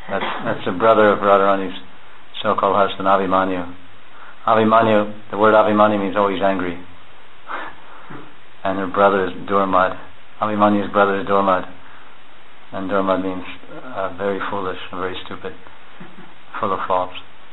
That's the brother of Radharani's so-called husband, Abhimanyu. The word Abhimanyu means always angry. And her brother is Durmad. Abhimanyu's brother is Durmad. And Durmad means very foolish, very stupid, full of faults.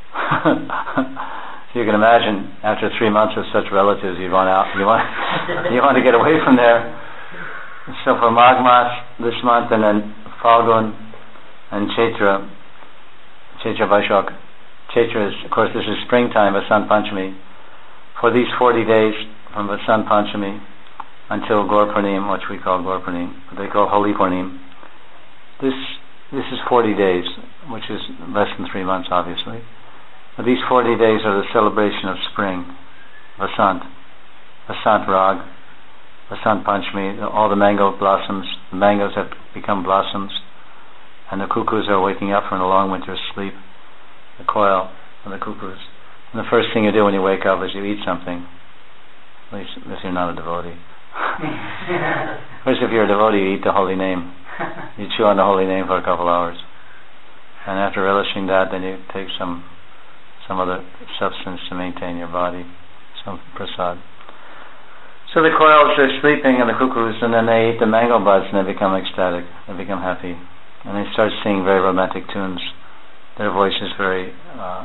So you can imagine, after 3 months with such relatives, you want to get away from there. So for Magh Mas this month, and then Falgun and Chaitra Vaishak. Chaitra is, of course, this is springtime, Vasant Panchami. For these 40 days from Vasant Panchami until Gaur Purnim, which we call Gaur Purnim, what they call Holi Purnim, this is 40 days, which is less than 3 months, obviously. But these 40 days are the celebration of spring, Vasant Rag, Vasant Panchami. All the mango blossoms, the mangoes have become blossoms, and the cuckoos are waking up from a long winter's sleep, the coil of the cuckoos. And the first thing you do when you wake up is you eat something, at least if you're not a devotee. First, if you're a devotee, you eat the holy name. You chew on the holy name for a couple hours. And after relishing that, then you take some other substance to maintain your body, some prasad. So the coils are sleeping and the cuckoos, and then they eat the mango buds and they become ecstatic, they become happy. And they start singing very romantic tunes. Their voice is very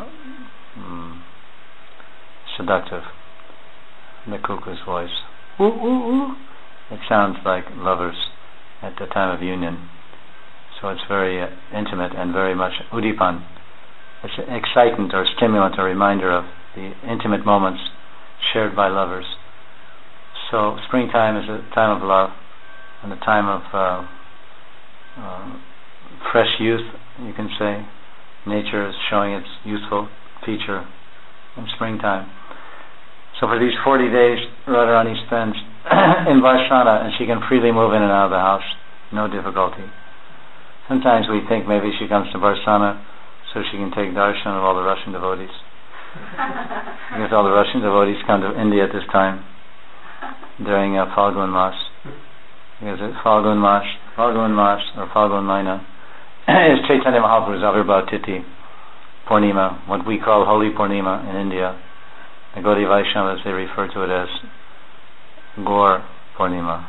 seductive. The cuckoo's voice. Ooh, ooh, ooh. It sounds like lovers at the time of union. So it's very intimate and very much udipan. It's an excitant or stimulant or reminder of the intimate moments shared by lovers. So springtime is a time of love and a time of fresh youth, you can say. Nature is showing its youthful feature in springtime. So for these 40 days, Radharani spends in Varsana, and she can freely move in and out of the house, no difficulty. Sometimes we think maybe she comes to Varsana so she can take darshan of all the Russian devotees. Because all the Russian devotees come to India at this time during Falgun Mas. Because Falgun Mas or Falgun Maina is Chaitanya Mahaprabhu's Avirbhav Tithi, Purnima, what we call Holy Purnima in India. The Gaudiya Vaishnavas, they refer to it as Gaur Purnima,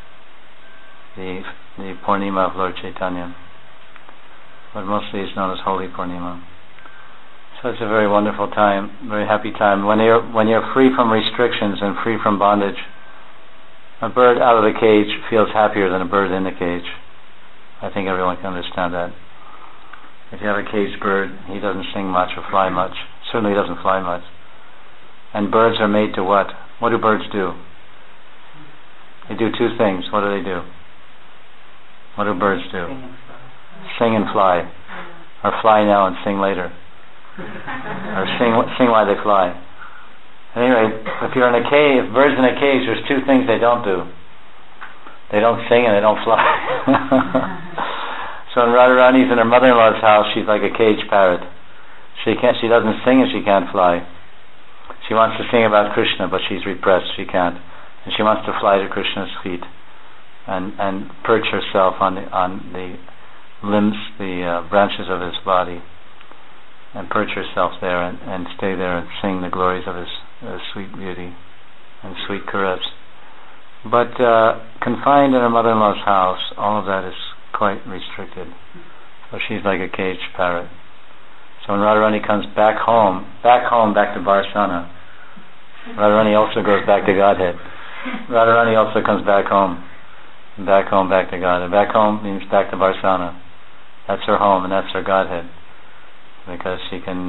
the Purnima of Lord Chaitanya, but mostly it's known as Holy Purnima. So it's a very wonderful time, very happy time. When you're free from restrictions and free from bondage, a bird out of the cage feels happier than a bird in the cage. I think everyone can understand that. If you have a caged bird, he doesn't sing much or fly much. Certainly he doesn't fly much. And birds are made to what? What do birds do? They do two things. What do? What do birds do? Sing and fly. Or fly now and sing later. Or sing while they fly. Anyway, if you're in a cage, if birds in a cage, there's two things they don't do. They don't sing and they don't fly. So when Radharani's in her mother-in-law's house, she's like a caged parrot. She doesn't sing and she can't fly. She wants to sing about Krishna, but she's repressed, she can't. And she wants to fly to Krishna's feet and perch herself on the limbs, the branches of his body, and perch herself there and stay there and sing the glories of his sweet beauty and sweet caress. But confined in her mother-in-law's house, all of that is quite restricted. So she's like a caged parrot. So when Radharani comes back home, back to Varsana, Radharani also goes back to Godhead. Radharani also comes back home, back to Godhead. Back home means back to Varsana. That's her home and that's her Godhead, because she can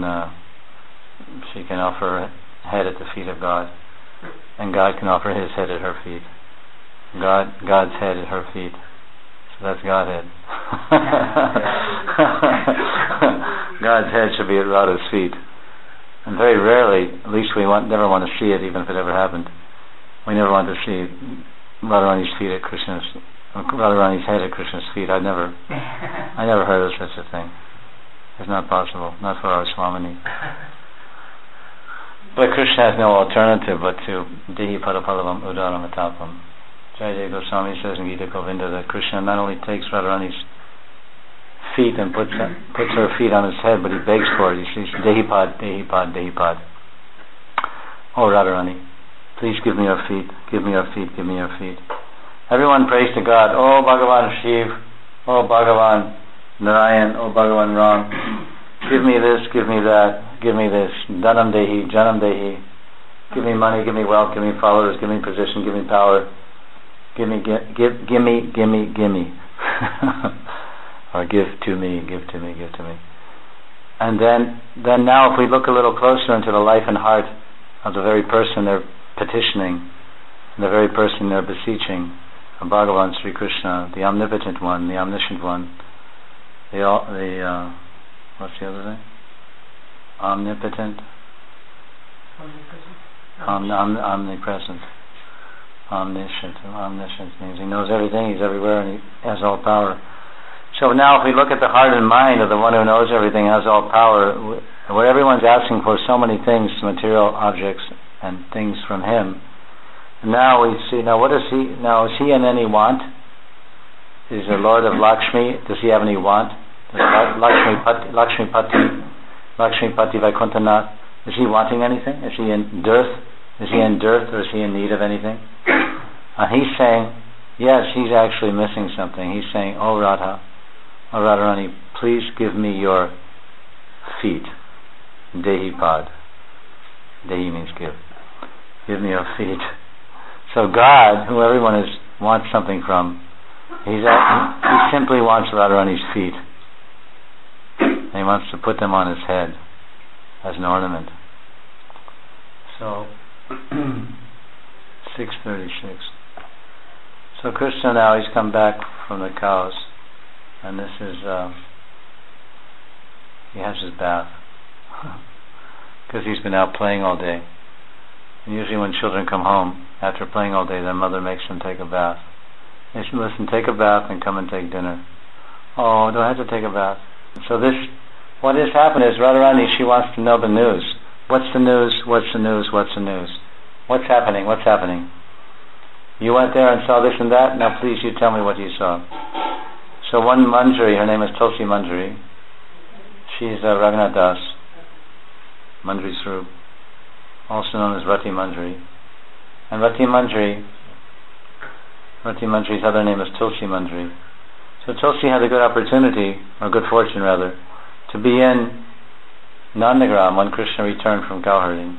offer her head at the feet of God, and God can offer His head at her feet. God's head at her feet. So that's Godhead. God's head should be at Radha's feet. And very rarely, at least we never want to see it, even if it ever happened. We never want to see Radharani's head at Krishna's feet. I never heard of such a thing. It's not possible, not for our Swamini. But Krishna has no alternative but to Dehi Padapalavam Udaram Atapam. Jayadeva Goswami says in Gita Govinda that Krishna not only takes Radharani's feet and puts her feet on his head, but he begs for it. He says, Dehipad, Dehipad, Dehipad. Oh Radharani, please give me your feet, give me your feet, give me your feet. Everyone prays to God, oh Bhagavan Shiv, oh Bhagavan Narayan, oh Bhagavan Ram, give me this, give me that, give me this, Dhanam Dehi, Janam Dehi, give me money, give me wealth, give me followers, give me position, give me power, give me, give me. Or give to me, give to me, give to me. And then now if we look a little closer into the life and heart of the very person they're petitioning, the very person they're beseeching, Bhagavan Sri Krishna, the omnipotent one, the omniscient one, what's the other thing? Omnipotent? Omnipresent. Omniscient means he knows everything, he's everywhere, and he has all power. So now if we look at the heart and mind of the one who knows everything, has all power, what everyone's asking for, so many things, material objects and things from him. Now we see, what is he, is he in any want? Is the Lord of Lakshmi, does he have any want? Lakshmi Pati Vaikuntanath, is he wanting anything? Is he in dearth? Is he in dearth, or is he in need of anything? He's saying, yes, he's actually missing something. He's saying, oh Radha, oh Radharani, please give me your feet. Dehipad. Dehi means give. Give me your feet. So God, who everyone wants something from, he simply wants Radharani's feet. And he wants to put them on his head as an ornament. So 6:36. So Krishna now, he's come back from the cows, and this is he has his bath because he's been out playing all day. And usually when children come home after playing all day, their mother makes them take a bath. They say, listen, take a bath and come and take dinner. Oh, do I have to take a bath? So what has happened is Radharani, she wants to know the news. What's the news? What's the news? What's the news? What's happening? What's happening? You went there and saw this and that. Now please you tell me what you saw. So one Manjari, her name is Tulsi Manjari. She's Raghunath Das, Manjari Swarup, also known as Rati Manjari. And Rati Manjari's other name is Tulsi Manjari. So Tulsi had a good opportunity, or good fortune rather, to be in Nandagram when Krishna returned from cow herding.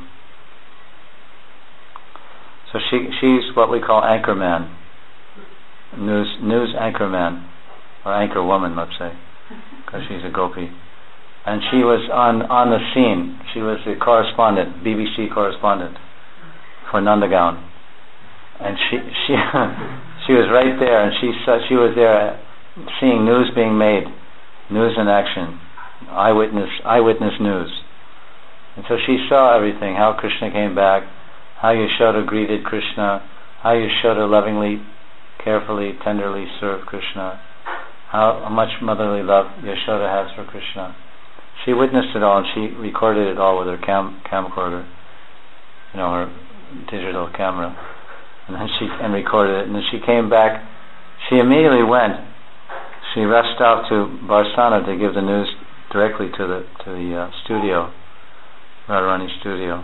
So she's what we call anchor man, news anchor man, or anchor woman, let's say, because she's a gopi. And she was on the scene. She was the correspondent, BBC correspondent for Nandagram, and she was right there, and she was there seeing news being made, news in action, eyewitness news. And so she saw everything, how Krishna came back, how Yashoda greeted Krishna, how Yashoda lovingly, carefully, tenderly served Krishna, how much motherly love Yashoda has for Krishna. She witnessed it all, and she recorded it all with her camcorder, her digital camera, and then she recorded it. And then she came back. She immediately went. She rushed off to Barsana to give the news directly to the studio, Radharani studio.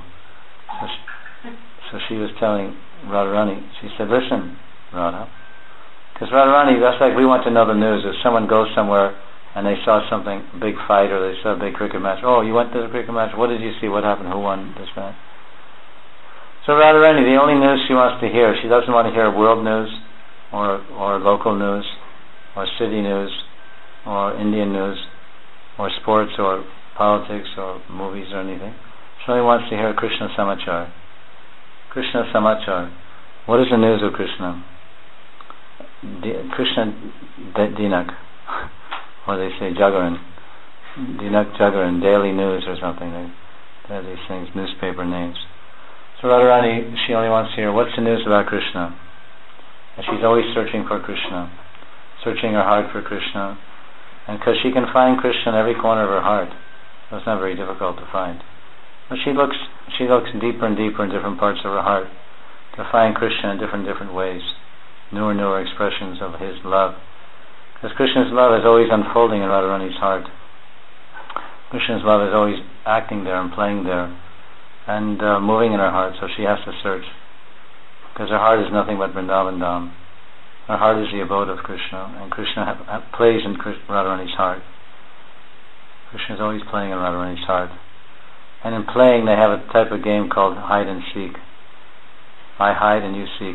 So she was telling Radharani, she said, listen, Radha, because Radharani, that's like we want to know the news. If someone goes somewhere and they saw something, a big fight, or they saw a big cricket match, oh, you went to the cricket match, what did you see, what happened, who won, this match? So Radharani, the only news she wants to hear, she doesn't want to hear world news, or local news, or city news, or Indian news, or sports, or politics, or movies, or anything. She only wants to hear Krishna Samachar. Krishna Samachar. What is the news of Krishna? Krishna Dinak, or they say Jagaran. Dinak Jagaran, daily news or something. They have these things, newspaper names. So Radharani, she only wants to hear, what's the news about Krishna? And she's always searching for Krishna, searching her heart for Krishna. And because she can find Krishna in every corner of her heart, that's not very difficult to find. But she looks deeper and deeper in different parts of her heart to find Krishna in different ways, newer expressions of his love. Because Krishna's love is always unfolding in Radharani's heart. Krishna's love is always acting there and playing there and moving in her heart, so she has to search. Because her heart is nothing but Vrindavan Dham. Her heart is the abode of Krishna, and Krishna plays in Radharani's heart. Krishna is always playing in Radharani's heart. And in playing, they have a type of game called hide and seek. I hide and you seek.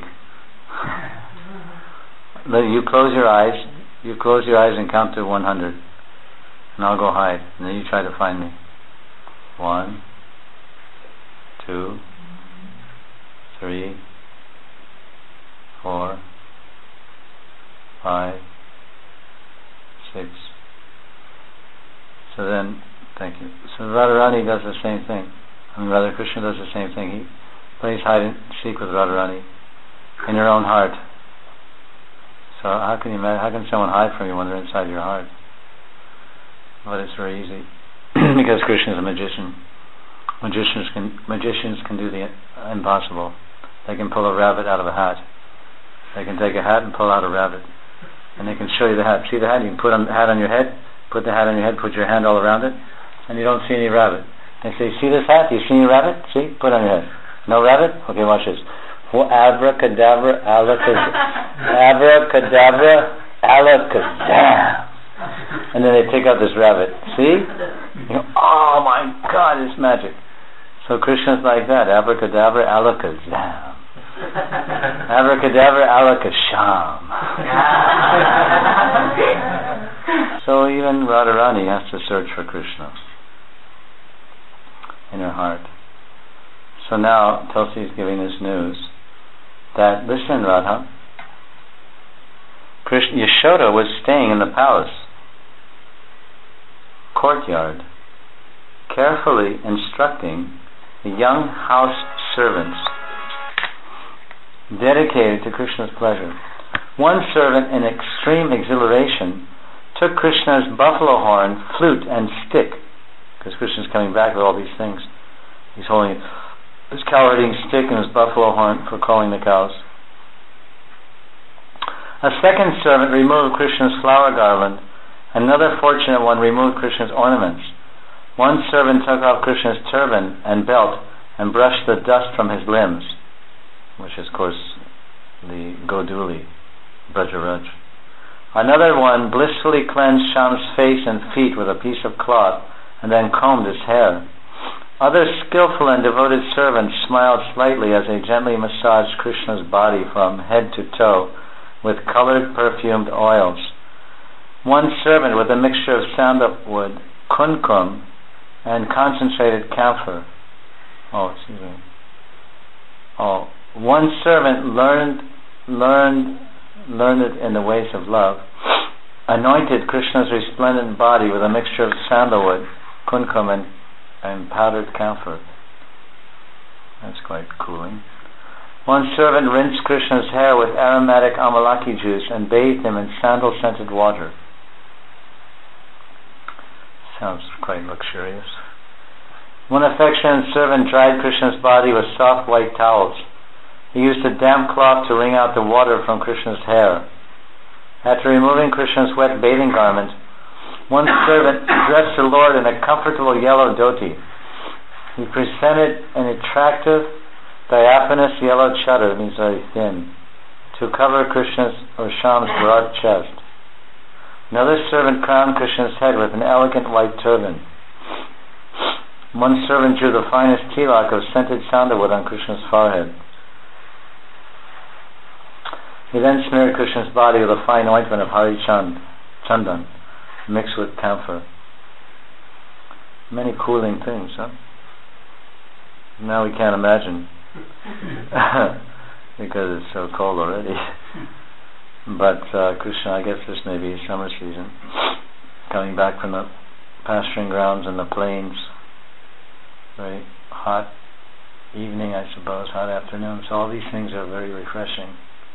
You close your eyes and count to 100. And I'll go hide. And then you try to find me. 1, 2, 3, 4, 5, 6. So then, thank you. So Radharani does the same thing. Radha Krishna does the same thing. He plays hide and seek with Radharani in her own heart. So how can someone hide from you when they're inside your heart? Well, it's very easy. Because Krishna is a magician. Magicians can do the impossible. They can pull a rabbit out of a hat. They can take a hat and pull out a rabbit. And they can show you the hat. See the hat? You can put the hat on your head, put the hat on your head, put your hand all around it, and you don't see any rabbit. They say, see this hat? Do you see any rabbit? See? Put it on your head. No rabbit? Okay, watch this. Abracadabra, alakazam. Abracadabra, alakazam. And then they take out this rabbit. See? You go, oh my God, it's magic. So Krishna's like that. Abracadabra, alakazam. Abracadabra, alakasham. So even Radharani has to search for Krishna in her heart. So now Tulsi is giving this news that, listen Radha, Yashoda was staying in the palace courtyard, carefully instructing the young house servants dedicated to Krishna's pleasure. One servant, in extreme exhilaration, took Krishna's buffalo horn, flute, and stick, because Krishna's coming back with all these things. He's holding his cow-herding stick and his buffalo horn for calling the cows. A second servant removed Krishna's flower garland. Another fortunate one removed Krishna's ornaments. One servant took off Krishna's turban and belt and brushed the dust from his limbs, which is, of course, the Goduli, Brajaraj. Another one blissfully cleansed Sham's face and feet with a piece of cloth and then combed his hair. Other skillful and devoted servants smiled slightly as they gently massaged Krishna's body from head to toe with colored perfumed oils. One servant with a mixture of sandalwood, kunkum, and concentrated camphor. One servant learned in the ways of love, anointed Krishna's resplendent body with a mixture of sandalwood, kunkum, and powdered camphor. That's quite cooling. One servant rinsed Krishna's hair with aromatic amalaki juice and bathed him in sandal-scented water. Sounds quite luxurious. One affectionate servant dried Krishna's body with soft white towels. He used a damp cloth to wring out the water from Krishna's hair. After removing Krishna's wet bathing garment, one servant dressed the Lord in a comfortable yellow dhoti. He presented an attractive, diaphanous yellow chadar, means very thin, to cover Krishna's or Sham's broad chest. Another servant crowned Krishna's head with an elegant white turban. One servant drew the finest tilak of scented sandalwood on Krishna's forehead. He then smeared Krishna's body with a fine ointment of Hari Chandan, mixed with camphor. Many cooling things, huh? Now we can't imagine because it's so cold already. But Krishna, I guess this may be summer season, coming back from the pasturing grounds and the plains. Very hot evening, I suppose, hot afternoon. So all these things are very refreshing.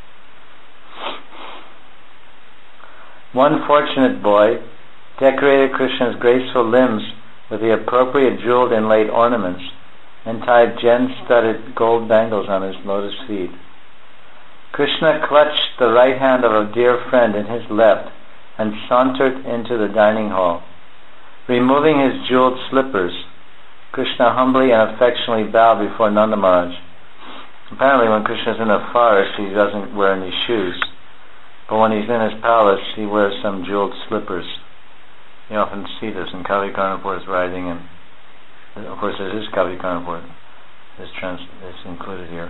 One fortunate boy decorated Krishna's graceful limbs with the appropriate jeweled inlaid ornaments and tied gem-studded gold bangles on his lotus feet. Krishna clutched the right hand of a dear friend in his left and sauntered into the dining hall. Removing his jeweled slippers, Krishna humbly and affectionately bowed before Nanda Maharaj. Apparently when Krishna is in a forest, he doesn't wear any shoes. But when he's in his palace, he wears some jeweled slippers. You often see this in Kavi Karnapur is riding, and of course there is Kavi Karnapur. It's included here.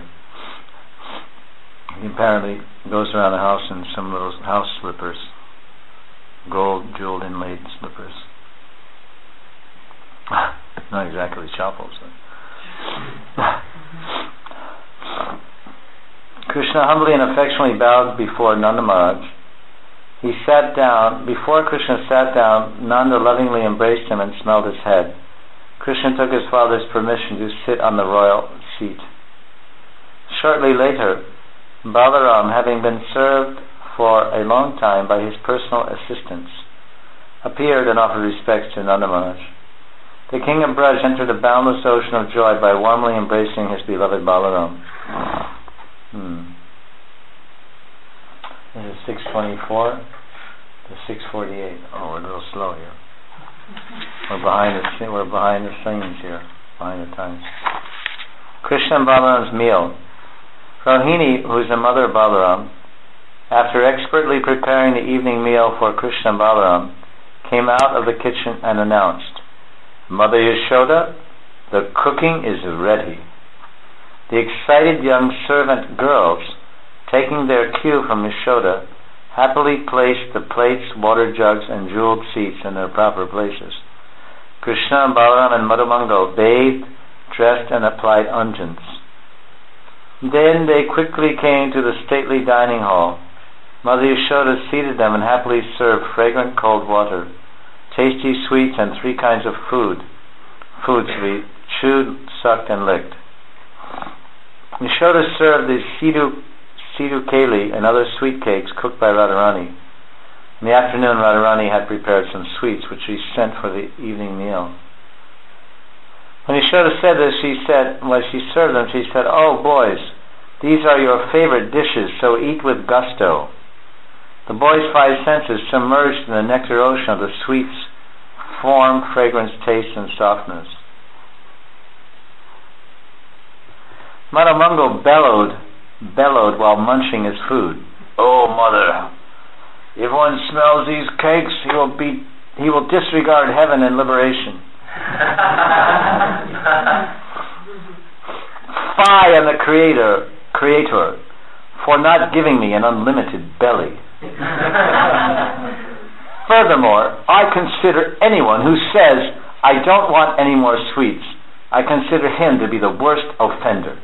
He apparently goes around the house in some little house slippers, gold jeweled inlaid slippers. Not exactly chappals. Krishna humbly and affectionately bowed before Nanda Maharaj. He sat down. Before Krishna sat down, Nanda lovingly embraced him and smelled his head. Krishna took his father's permission to sit on the royal seat. Shortly later, Balaram, having been served for a long time by his personal assistants, appeared and offered respects to Nanda Maharaj. The king of Braj entered a boundless ocean of joy by warmly embracing his beloved Balaram. This is 6:24 to 6:48. Oh, we're a little slow here. We're behind the scenes here, behind the times. Krishna and Balaram's meal. Rohini, who is the mother of Balaram, after expertly preparing the evening meal for Krishna and Balaram, came out of the kitchen and announced, "Mother Yashoda, the cooking is ready." The excited young servant girls, taking their cue from Yashoda, happily placed the plates, water jugs, and jeweled seats in their proper places. Krishna and Balaram and Madhumangal bathed, dressed, and applied unguents. Then they quickly came to the stately dining hall. Mother Yashoda seated them and happily served fragrant cold water, tasty sweets, and 3 kinds of food to be chewed, sucked, and licked. Yashoda served the Sidhu Keli and other sweet cakes cooked by Radharani. In the afternoon, Radharani had prepared some sweets which she sent for the evening meal. When Yashoda said this, when she served them, she said, "Oh boys, these are your favorite dishes, so eat with gusto." The boys' 5 senses submerged in the nectar ocean of the sweets, form, fragrance, taste, and softness. Madhumangal bellowed while munching his food. "Oh, mother, if one smells these cakes, he will disregard heaven and liberation." "Fie on the creator for not giving me an unlimited belly. Furthermore, I consider anyone who says, 'I don't want any more sweets,' I consider him to be the worst offender."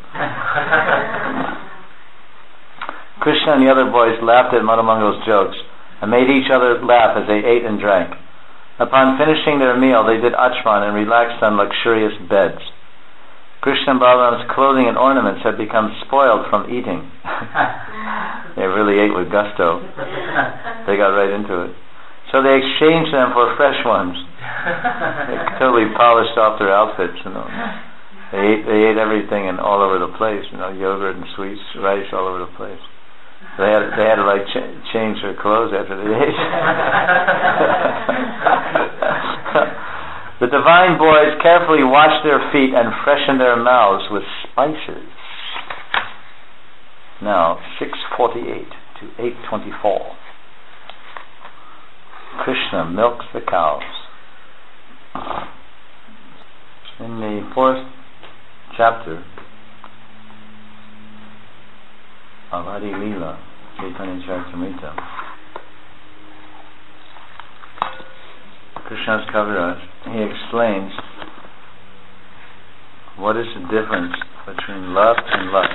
Krishna and the other boys laughed at Madhumangal's jokes and made each other laugh as they ate and drank. Upon finishing their meal, they did achman and relaxed on luxurious beds. Krishna and Balaram's clothing and ornaments had become spoiled from eating. They really ate with gusto. They got right into it. So they exchanged them for fresh ones. They totally polished off their outfits. They ate everything and all over the place. Yogurt and sweets, rice all over the place. They had to change their clothes after they ate. The divine boys carefully washed their feet and freshened their mouths with spices. Now 6:48 to 8:24. Krishna milks the cows. In the 4th chapter of Adi Leela, Chaitanya Charitamrita, Krishna's Kaviraj, he explains what is the difference between love and lust.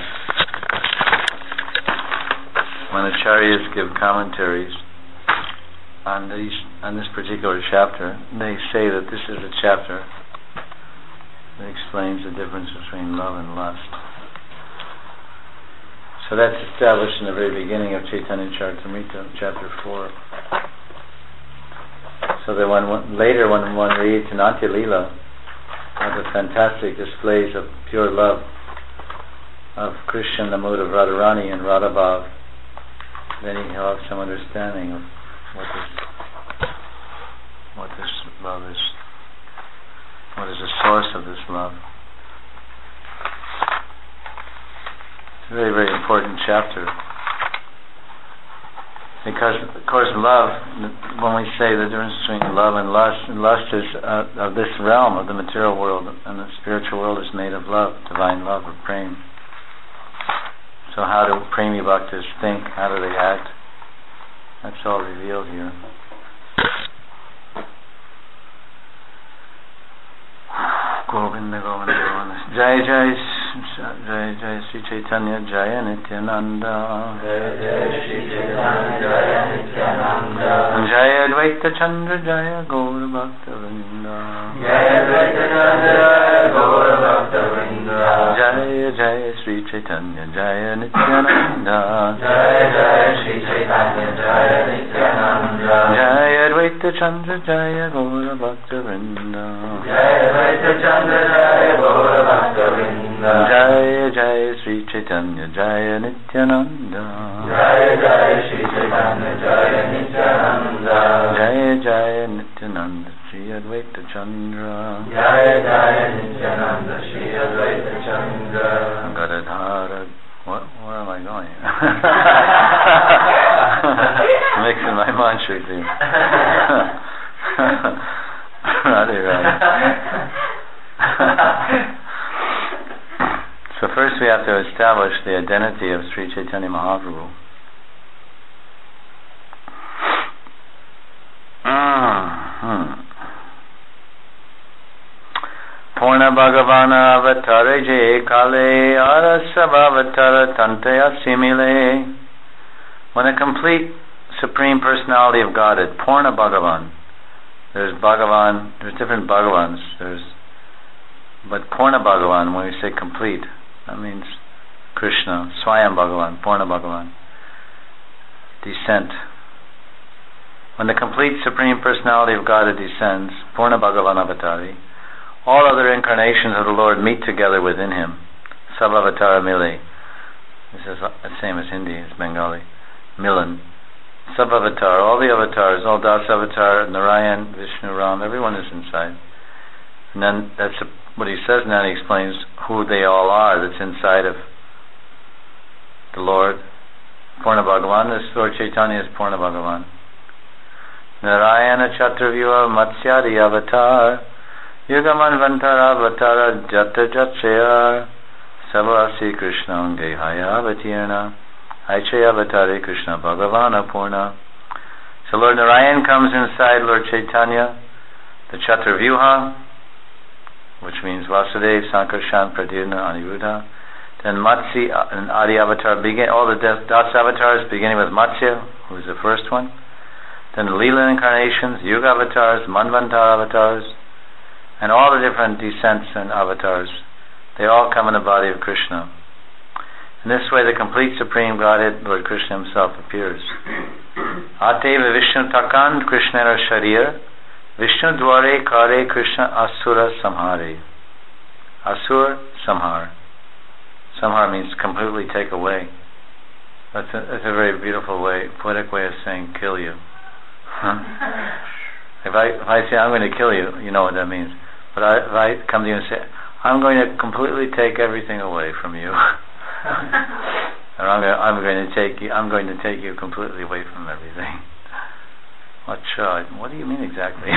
When acharyas give commentaries on this particular chapter, they say that this is a chapter that explains the difference between love and lust. So that's established in the very beginning of Chaitanya Charitamrita, chapter 4. So that later when one reads Natya Leela, the fantastic displays of pure love of Krishna in the mood of Radharani and Radhabhav, then he'll have some understanding of what this love is. What is the source of this love? It's a very, very important chapter. Because, of course, love, when we say the difference between love and lust is of this realm, of the material world, and the spiritual world is made of love, divine love, or prem. So how do premi bhaktas think? How do they act? That's all revealed here. Govinda, Govinda, Govinda. Jai Jai Sri Chaitanya Jaya Nityananda. Jai Jai Sri Chaitanya Jaya Nityananda. Jaya Advaita Chandra Jaya Gaura Bhakta Vrinda. Jaya Advaita Chandra Jaya Gaura Bhakta Vrinda. Jaya Jaya Sri Chaitanya Jaya Nityananda. Jaya Jaya Sri Chaitanya Jaya Nityananda. Jaya Advaita Chandra Jaya Gaura Bhakta Vrinda. Jaya Advaita Chandra Jaya Gaura Bhakta Vrinda. Jaya Jaya Sri Chaitanya Jaya Nityananda. Jaya Jaya Sri Chaitanya Jaya Nityananda. Jaya Jaya Nityananda Sri Advaita Chandra. Jaya Jaya Nityananda Sri Advaita Chandra. Gadadhara. Where am I going? Mixing my mantra thing. Radhe Radhe. So first we have to establish the identity of Sri Chaitanya Mahaprabhu. Purna Bhagavana Avatare Je Kale Arasabhavatara Tantaya Simile. When a complete Supreme Personality of Godhead, Purna Bhagavan. There's Bhagavan, there's different Bhagavans. But Purna Bhagavan, when we say complete, that means Krishna, Swayam Bhagavan, Purna Bhagavan. Descent. When the complete Supreme Personality of Godhead descends, Purna Bhagavan Avatari, all other incarnations of the Lord meet together within him. Sabhavatara Mile. This is the same as Hindi, it's Bengali. Milan. Sabhavatar, all the avatars, all Das Avatar, Narayan, Vishnu, Ram, everyone is inside. And then that's what he says now. He explains who they all are that's inside of the Lord. Purna Bhagavan, this Lord Chaitanya is Purna Bhagavan. Narayana Chatravyuha Matsyadi Avatar Yugaman Vantara Avatara Jata Jatshaya Savasi Krishna Gehaya Avatirna Aichaya Avatare Krishna Bhagavana Purna. So Lord Narayan comes inside Lord Chaitanya, the Chatravyuha, which means Vasudev, Sankarshan, Pradyumna, Aniruddha. Then Matsya and Adi Avatar begin, all the Das Avatars beginning with Matsya, who is the first one. Then the Leela incarnations, Yuga Avatars, Manvantara Avatars, and all the different descents and avatars, they all come in the body of Krishna. In this way, the complete Supreme Godhead, Lord Krishna Himself, appears. Ateva Vishnu Takan Krishnera Sharir Vishnu Dware Kare Krishna Asura Samhare. Asur Samhar. Samhar means completely take away. That's a very beautiful way, poetic way of saying kill you. If I say I'm going to kill you, you know what that means. But if I come to you and say I'm going to completely take everything away from you, and I'm going to take you completely away from everything. What do you mean exactly?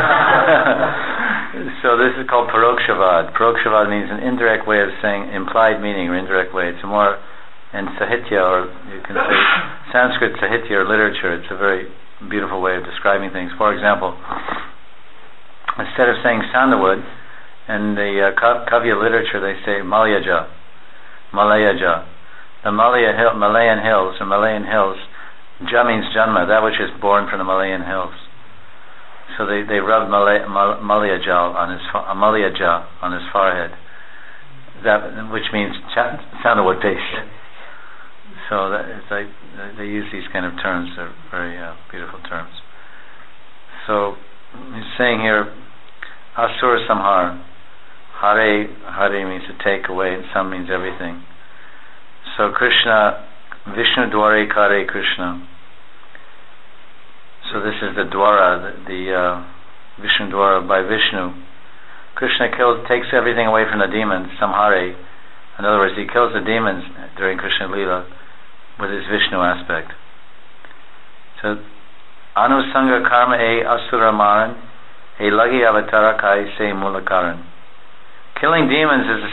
So this is called Parokshavad. Parokshavad means an indirect way of saying implied meaning or indirect way. It's more in Sahitya, or you can say Sanskrit Sahitya or literature. It's a very beautiful way of describing things. For example, instead of saying sandalwood, in the Kavya literature they say Malayaja. The Malayan hills, or Malayan hills, Ja means Janma, that which is born from the Malayan hills. So they rubbed Malayaja on his forehead, that which means sandalwood paste. So that it's like they use these kind of terms. They're very beautiful terms. So he's saying here, Asura Samhar. Hare means to take away, and Sam means everything. So Krishna, Vishnu Dware Kare Krishna. So this is the Dwara, Vishnu Dwara, by Vishnu. Krishna takes everything away from the demons, samhare. In other words, he kills the demons during Krishna Lila with his Vishnu aspect. So, Anusanga karma asura maran, lagi avatara kai se mulakaran. Killing demons is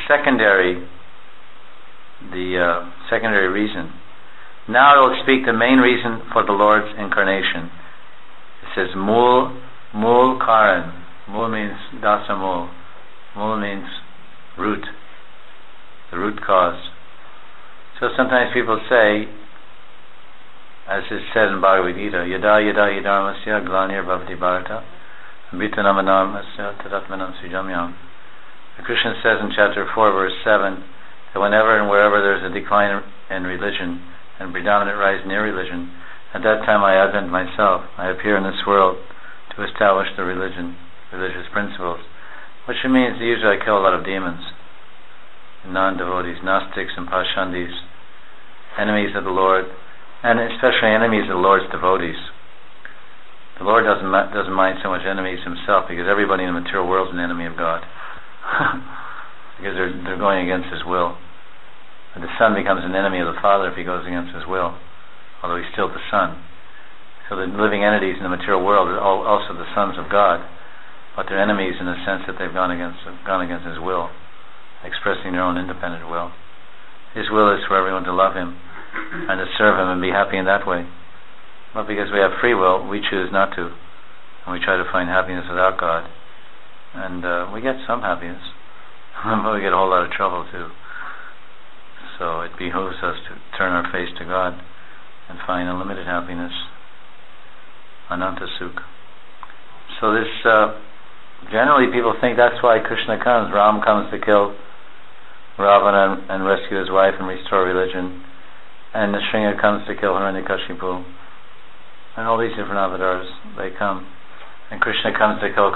the secondary reason. Now I will speak the main reason for the Lord's incarnation. It says mul karan. Mul means dasa mul. Mul means root, the root cause. So sometimes people say, as is said in Bhagavad Gita, yada yada yadharmasya glanir bhavati bharata amritanamanamasya tadatmanam sujamyam. Krishna says in chapter 4 verse 7 that whenever and wherever there is a decline in religion and predominant rise near religion, at that time I advent myself. I appear in this world to establish the religious principles. Which means usually I kill a lot of demons, non-devotees, Gnostics and Pashandis, enemies of the Lord, and especially enemies of the Lord's devotees. The Lord doesn't mind so much enemies himself, because everybody in the material world is an enemy of God. Because they're going against his will. And the son becomes an enemy of the father if he goes against his will, although he's still the son. So the living entities in the material world are also the sons of God, but they're enemies in the sense that they've gone against his will, expressing their own independent will. His will is for everyone to love him and to serve him and be happy in that way. But because we have free will, we choose not to, and we try to find happiness without God. And we get some happiness, but we get a whole lot of trouble too. So it behooves us to turn our face to God and find unlimited happiness, Ananta Sukha. So this, generally people think that's why Krishna comes. Ram comes to kill Ravana and rescue his wife and restore religion. And Nrsimha comes to kill Hiranyakashipu. And all these different avatars, they come. And Krishna comes to kill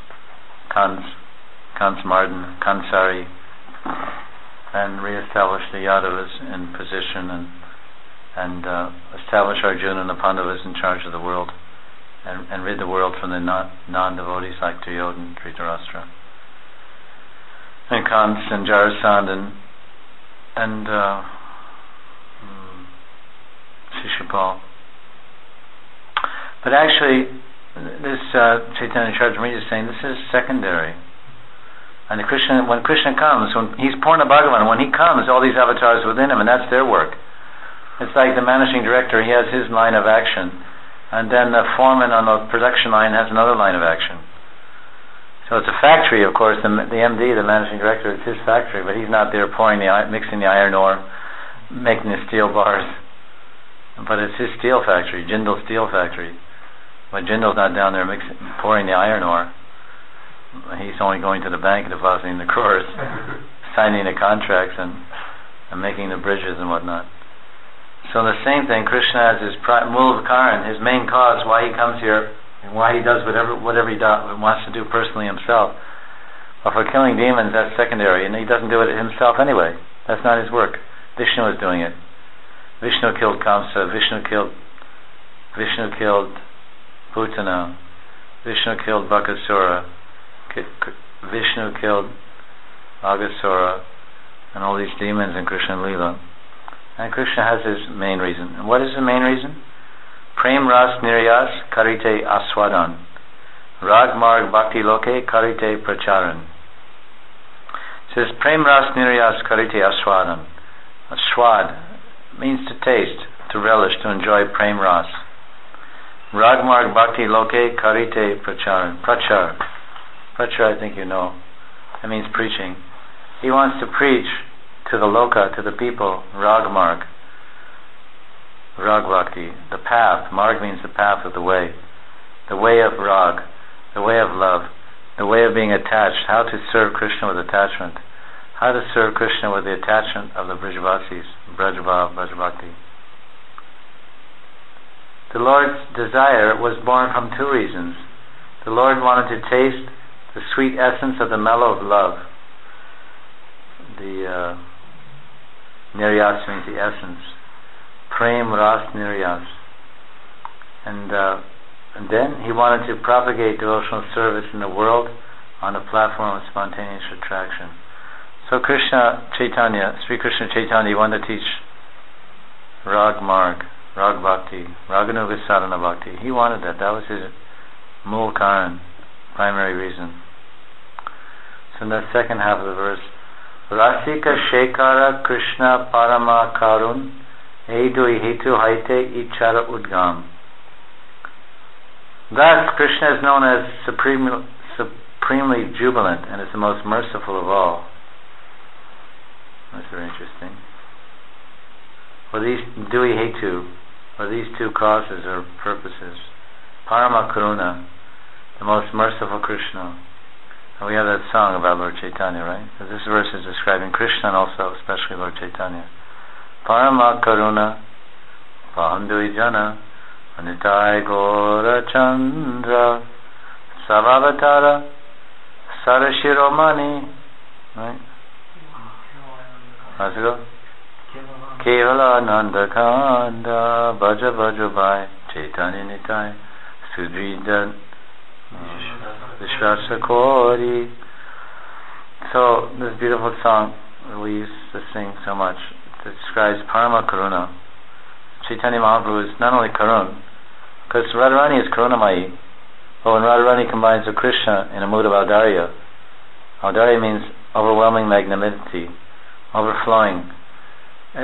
Kansmardan, Kansari, and re-establish the Yadavas in position and establish Arjuna and the Pandavas in charge of the world and rid the world from the non-devotees like Duryodhana, Dhritarashtra, and Kans and Jarasandha and Shishupal. But actually, this Chaitanya Charitamrita is saying this is secondary. And when Krishna comes, when he's Purna Bhagavan, when he comes, all these avatars within him, and that's their work. It's like the managing director, he has his line of action, and then the foreman on the production line has another line of action. So it's a factory, of course. The MD, the managing director, it's his factory, but he's not there mixing the iron ore, making the steel bars. But it's his steel factory, Jindal Steel Factory. But Jindal's not down there pouring the iron ore. He's only going to the bank and depositing the crores, signing the contracts and making the bridges and whatnot. So the same thing, Krishna has his Mul Karan, his main cause, why he comes here, and why he does whatever he wants to do personally himself. But for killing demons, that's secondary, and he doesn't do it himself anyway. That's not his work. Vishnu is doing it. Vishnu killed Kamsa, Vishnu killed Putana, Vishnu killed Bakasura, Vishnu killed Aghasura, and all these demons in Krishna Lila. And Krishna has his main reason. And what is the main reason? Prem Ras Niryas Karite Aswadan, Rag Marg Bhakti Loke Karite Pracharan. It says Prem Ras Niryas Karite Aswadan. Aswad means to taste, to relish, to enjoy Prem Ras. Rag Marg Bhakti Loke Karite Pracharan. Prachar, I think you know. It means preaching. He wants to preach to the loka, to the people, Rag Marg. Rag Bhakti, the path. Marg means the path of the way. The way of Rag, the way of love, the way of being attached. How to serve Krishna with attachment. How to serve Krishna with the attachment of the Brijavasis, Brajabhav, Brajabhakti. The Lord's desire was born from two reasons. The Lord wanted to taste the sweet essence of the mellow of love. The Niryas means the essence. Prem Ras Niryas. And And then he wanted to propagate devotional service in the world on a platform of spontaneous attraction. So Krishna Chaitanya, Sri Krishna Chaitanya, wanted to teach Rag Marg, Rag Bhakti, Raganuga Sadhana Bhakti. He wanted that. That was his Mool Karan, primary reason. So in the second half of the verse, Rasika Shekara Krishna Parama Karun Eidui Hitu Haite Ichara Udgam. Thus, Krishna is known as supremely jubilant and is the most merciful of all. That's very interesting. For these Dui Hetu, or these two causes or purposes, Parama Karuna, the most merciful Krishna. And we have that song about Lord Chaitanya, right? So this verse is describing Krishna and also especially Lord Chaitanya. Parama Karuna, Bandhui Jana, Anitai Gora Chandra, Savavatara, Sarashiromani, right? How's it go? Kevala Nanda Kanda, Bhaja Bhaja Bhai, Chaitanya Nitai, Sudridan, Vishwasa Kori. So, this beautiful song we used to sing so much, it describes Parama Karuna. Chaitanya Mahaprabhu is not only Karun, because Radharani is Karunamai, but when Radharani combines with Krishna in a mood of Audarya, Audarya means overwhelming magnanimity, overflowing, a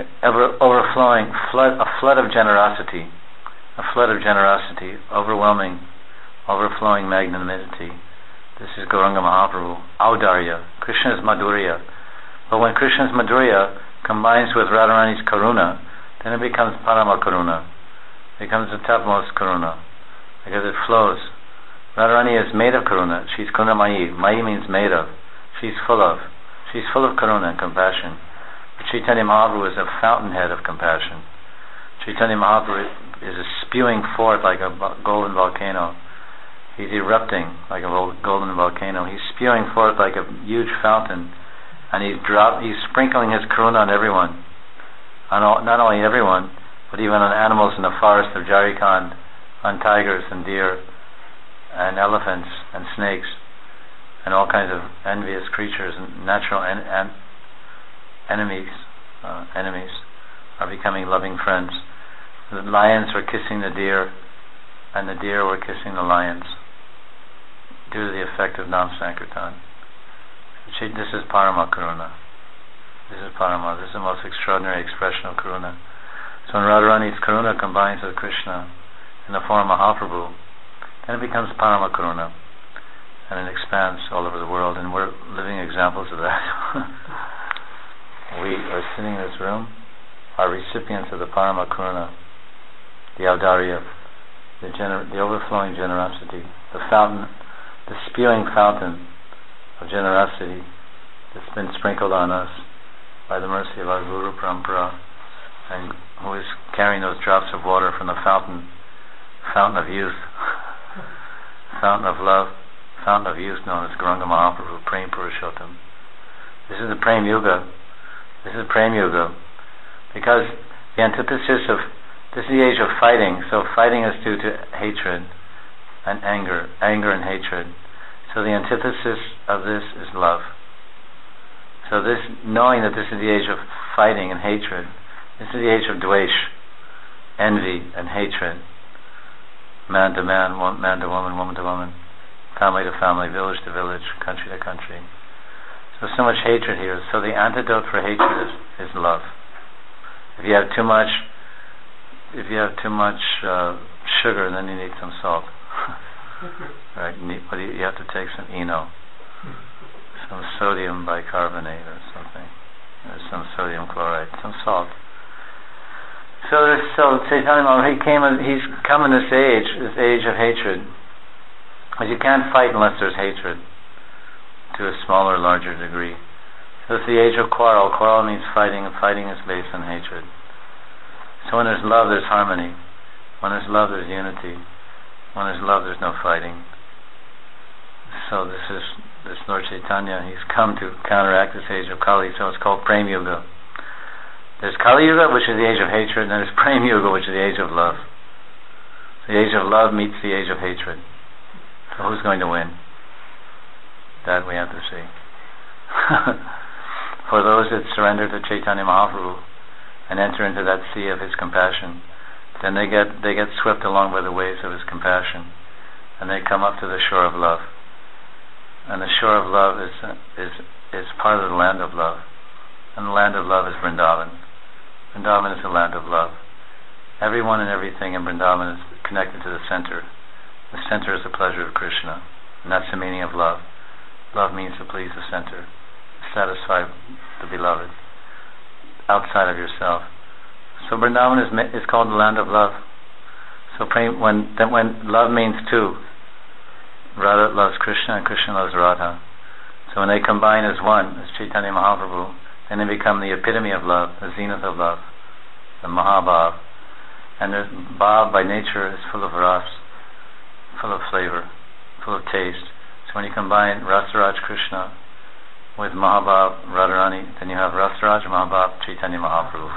flood of generosity, overwhelming, overflowing magnanimity. This is Gauranga Mahaprabhu, Audarya. Krishna is Madhurya. But when Krishna's Madhurya combines with Radharani's Karuna, then it becomes Parama Karuna. It becomes the topmost Karuna, because it flows. Radharani is made of Karuna. She's Karunamayi. Mayi means made of. She's full of Karuna and compassion. But Chaitanya Mahaprabhu is a fountainhead of compassion. Chaitanya Mahaprabhu is spewing forth like a golden volcano. He's erupting like a golden volcano. He's spewing forth like a huge fountain, and he's sprinkling his karuna on everyone. Not only everyone, but even on animals in the forest of Jharkhand, on tigers and deer, and elephants and snakes, and all kinds of envious creatures and natural enemies are becoming loving friends. The lions were kissing the deer, and the deer were kissing the lions, due to the effect of Nam Sankirtan. This is Parama Karuna. This is Parama. This is the most extraordinary expression of Karuna. So when Radharani's Karuna combines with Krishna in the form of Mahaprabhu, then it becomes Parama Karuna, and it expands all over the world, and we're living examples of that. We are sitting in this room, are recipients of the Parama Karuna, the Audarya, the overflowing generosity, the fountain, the spewing fountain of generosity that's been sprinkled on us by the mercy of our Guru Parampara, and who is carrying those drops of water from the fountain of youth, fountain of love, fountain of youth known as Gauranga Mahaprabhu, Prem Purushottam. This is the Prem Yuga. This is Prem Yuga, because the antithesis of this is the age of fighting. So fighting is due to hatred and anger and hatred. So the antithesis of this is love. So this, knowing that this is the age of fighting and hatred, this is the age of dvesh, envy and hatred. Man to man, man to woman, woman to woman, family to family, village to village, country to country. So much hatred here. So the antidote for hatred is love. If you have too much sugar, then you need some salt. Right? You have to take some Eno, some sodium bicarbonate or something, or some sodium chloride, some salt. So Chaitanya Mahaprabhu, he's come in this age of hatred. Because you can't fight unless there's hatred, to a smaller, larger degree. So it's the age of quarrel. Quarrel means fighting, and fighting is based on hatred. So when there's love, there's harmony. When there's love, there's unity. When there's love, there's no fighting. So this Lord Chaitanya, he's come to counteract this age of Kali, so it's called Prem Yuga. There's Kali Yuga, which is the age of hatred, and there's Prem Yuga, which is the age of love. The age of love meets the age of hatred. So who's going to win? That we have to see. For those that surrender to Chaitanya Mahaprabhu and enter into that sea of his compassion, then they get swept along by the waves of his compassion, and they come up to the shore of love. And the shore of love is part of the land of love, and the land of love is Vrindavan. Vrindavan is the land of love. Everyone and everything in Vrindavan is connected to the center. The center is the pleasure of Krishna, and that's the meaning of love. Love means to please the center, satisfy the beloved, outside of yourself. So Vrindavan is called the land of love. So when love means two, Radha loves Krishna and Krishna loves Radha. So when they combine as one, as Chaitanya Mahaprabhu, then they become the epitome of love, the zenith of love, the Mahabhav. And the Bhav by nature is full of ras, full of flavor, full of taste. So when you combine Rasaraj Krishna with Mahabhav Radharani, then you have Rasaraj Mahabhav Chaitanya Mahaprabhu.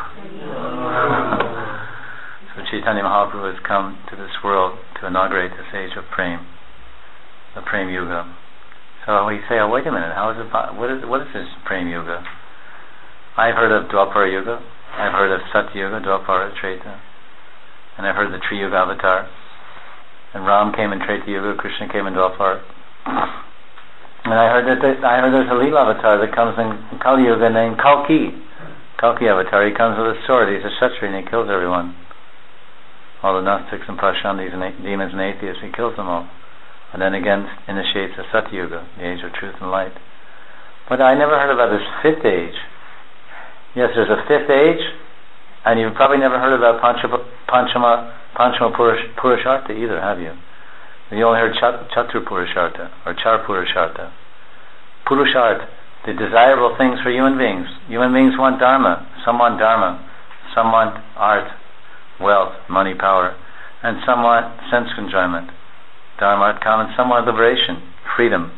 So Chaitanya Mahaprabhu has come to this world to inaugurate this age of Prem, the Prem Yuga. So we say, oh, wait a minute, how is it? What is this Prem Yuga? I've heard of Dwapara Yuga, I've heard of Satya Yuga, Dwapara, Treta, and I've heard the Tri Yuga avatar. And Ram came in Treta Yuga, Krishna came in Dwapara. And I heard there's a Leela avatar that comes in Kali Yuga named Kalki avatar. He comes with a sword, he's a Kshatriya, and he kills everyone. All the Gnostics and Pashandis and demons and atheists, he kills them all. And then again initiates the Satya Yuga, the age of truth and light. But I never heard about this fifth age. Yes, there's a fifth age, and you've probably never heard about Panchama Purushartha either, have you? You only heard Chatur Purushartha or Char Purushartha. Purushartha, the desirable things for human beings. Human beings want Dharma. Some want art, wealth, money, power, and some want sense enjoyment. Dharma, art, kama, and some want liberation, freedom.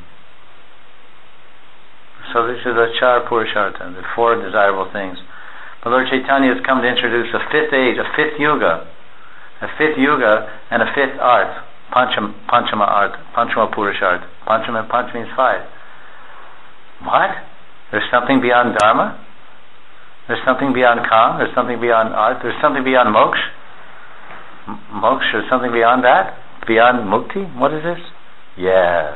So this is a Char Purushartha, the four desirable things. But Lord Chaitanya has come to introduce a fifth age, a fifth yuga and a fifth art, Panchama art, Panchama Purushartha. Panch means five. What? There's something beyond Dharma? There's something beyond Kam? There's something beyond art? There's something beyond Moksha? Moksha, there's something beyond that? Beyond Mukti? What is this? Yes.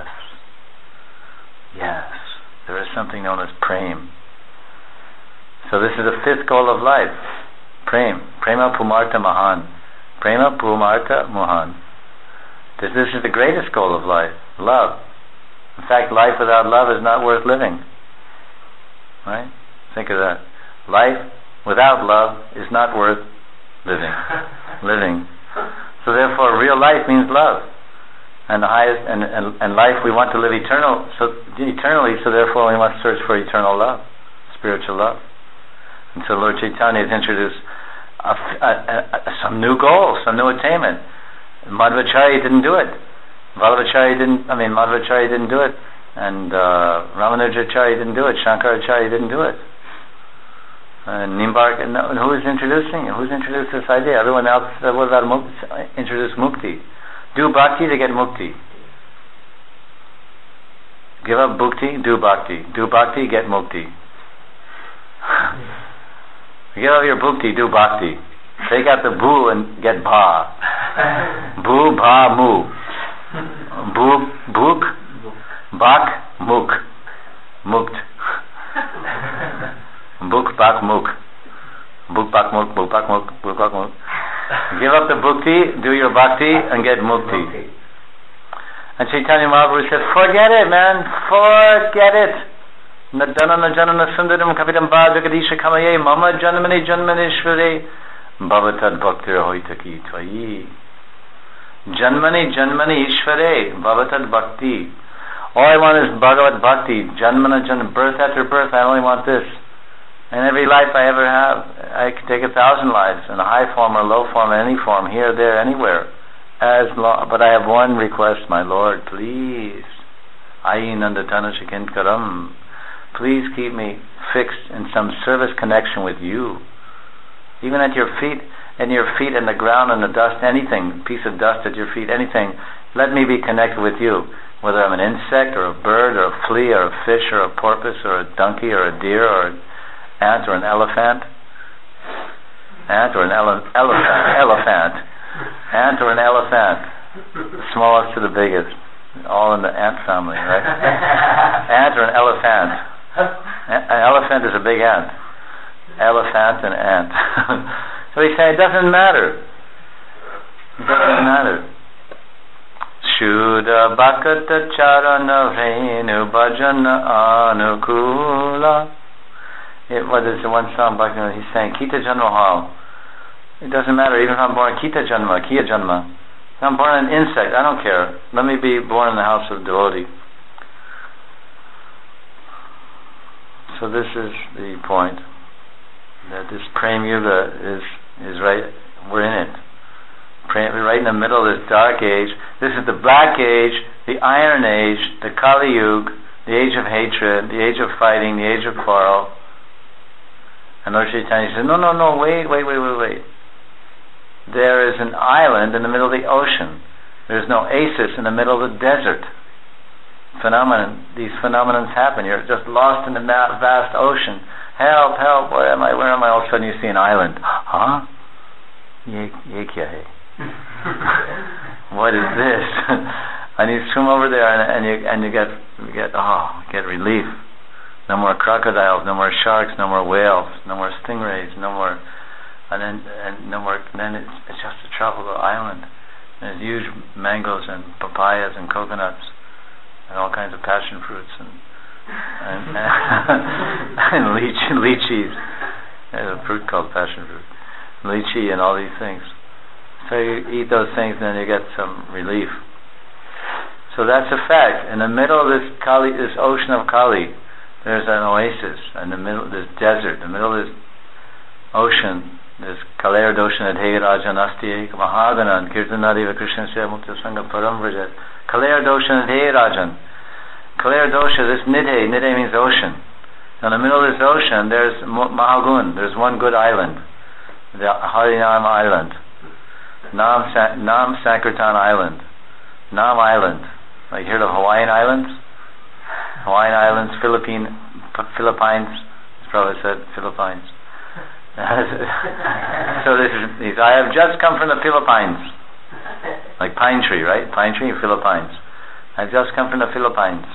There is something known as Prem. So this is the fifth goal of life. Prem. Prema Pumartha Mahan. Prema Pumartha Mahan. This is the greatest goal of life. Love. In fact, life without love is not worth living. Right? Think of that. Life without love is not worth living. So therefore, real life means love. And the highest and life we want to live eternally, so therefore we must search for eternal love, spiritual love. And so Lord Chaitanya has introduced some new goals, some new attainment. Madhvacharya didn't do it. Madhvacharya didn't do it. And Ramanujacharya didn't do it. Shankaracharya didn't do it. And Nimbark, who is introducing it? Who's introduced this idea? Everyone else, what about introduce mukti? Do bhakti to get mukti. Give up bhukti, do bhakti. Do bhakti, get mukti. Give up your bhukti, do bhakti. Take out the bhu and get bha. Bhu, bha, mu. Bhu, bhuk, bhak, muk. Mukt. Bhuk, bhak, muk. Bhuk, bhak, muk, bhuk, bhak, muk, bhuk, bhak, muk. Give up the bhukti, do your bhakti, and get mukti. And Chaitanya Mahaprabhu said, forget it, man, forget it. Nadanana janana sundaram kapitam ba jagadisha kamaye mama janmani janmanishvare bhavatad bhaktir hoitaki tvayi. Janmani ishvare bhavatad bhakti. All I want is Bhagavat bhakti. Janmana, birth after birth, I only want this. And every life I ever have, I can take 1,000 lives in a high form or low form, in any form, here, there, anywhere. But I have one request, my Lord, please. Ayi nandatana shikinkaram. Please keep me fixed in some service connection with you. Even at your feet, and your feet in the ground and the dust, anything, piece of dust at your feet, anything, let me be connected with you. Whether I'm an insect or a bird or a flea or a fish or a porpoise or a donkey or a deer or an ant or an elephant. Ant or an elephant. Ant or an elephant. The smallest to the biggest. All in the ant family, right? Ant or an elephant. An elephant is a big ant. Elephant and ant. So he's saying it doesn't matter. It doesn't matter. Shuddha bhakta charana vrenu bhajana anukula. What is the one song Bhakti? He's saying Kita Janma Hal. It doesn't matter even if I'm born Kita Janma, Kiya Janma. If I'm born an insect, I don't care. Let me be born in the house of devotee. So this is the point. That this Prem Yuga is right, we're in it. We're right in the middle of this dark age. This is the black age, the iron age, the Kali Yuga, the age of hatred, the age of fighting, the age of quarrel. And Lord Chaitanya says, no, wait. There is an island in the middle of the ocean. There's no oasis in the middle of the desert. These phenomena happen. You're just lost in the vast ocean. Help, where am I? All of a sudden you see an island. Huh? Ye kya hai? What is this? And you swim over there and you get relief. No more crocodiles, no more sharks, no more whales, no more stingrays, no more, and then it's just a tropical island. And there's huge mangoes and papayas and coconuts and all kinds of passion fruits and lychees. There's a fruit called passion fruit. Lychee and all these things. So you eat those things and then you get some relief. So that's a fact. In the middle of this ocean of Kali, there's an oasis. In the middle of this desert, in the middle of this ocean, this Kalaya Doshan Adhe Rajan Asti Mahaganan Kirtanadiva Krishna Seva Mukta Sangha Param Vrajat. Kalaya Doshan Adhe Rajan. Kalaya Dosha, this Nidhe means ocean. In the middle of this ocean, there's Mahagun, there's one good island, the Harinam Island, Nam Sankirtan Island, Nam Island. Like you heard of Hawaiian Islands? Hawaiian Islands, Philippines, probably said Philippines. So I have just come from the Philippines. Like pine tree, right? Pine tree, Philippines. I've just come from the Philippines.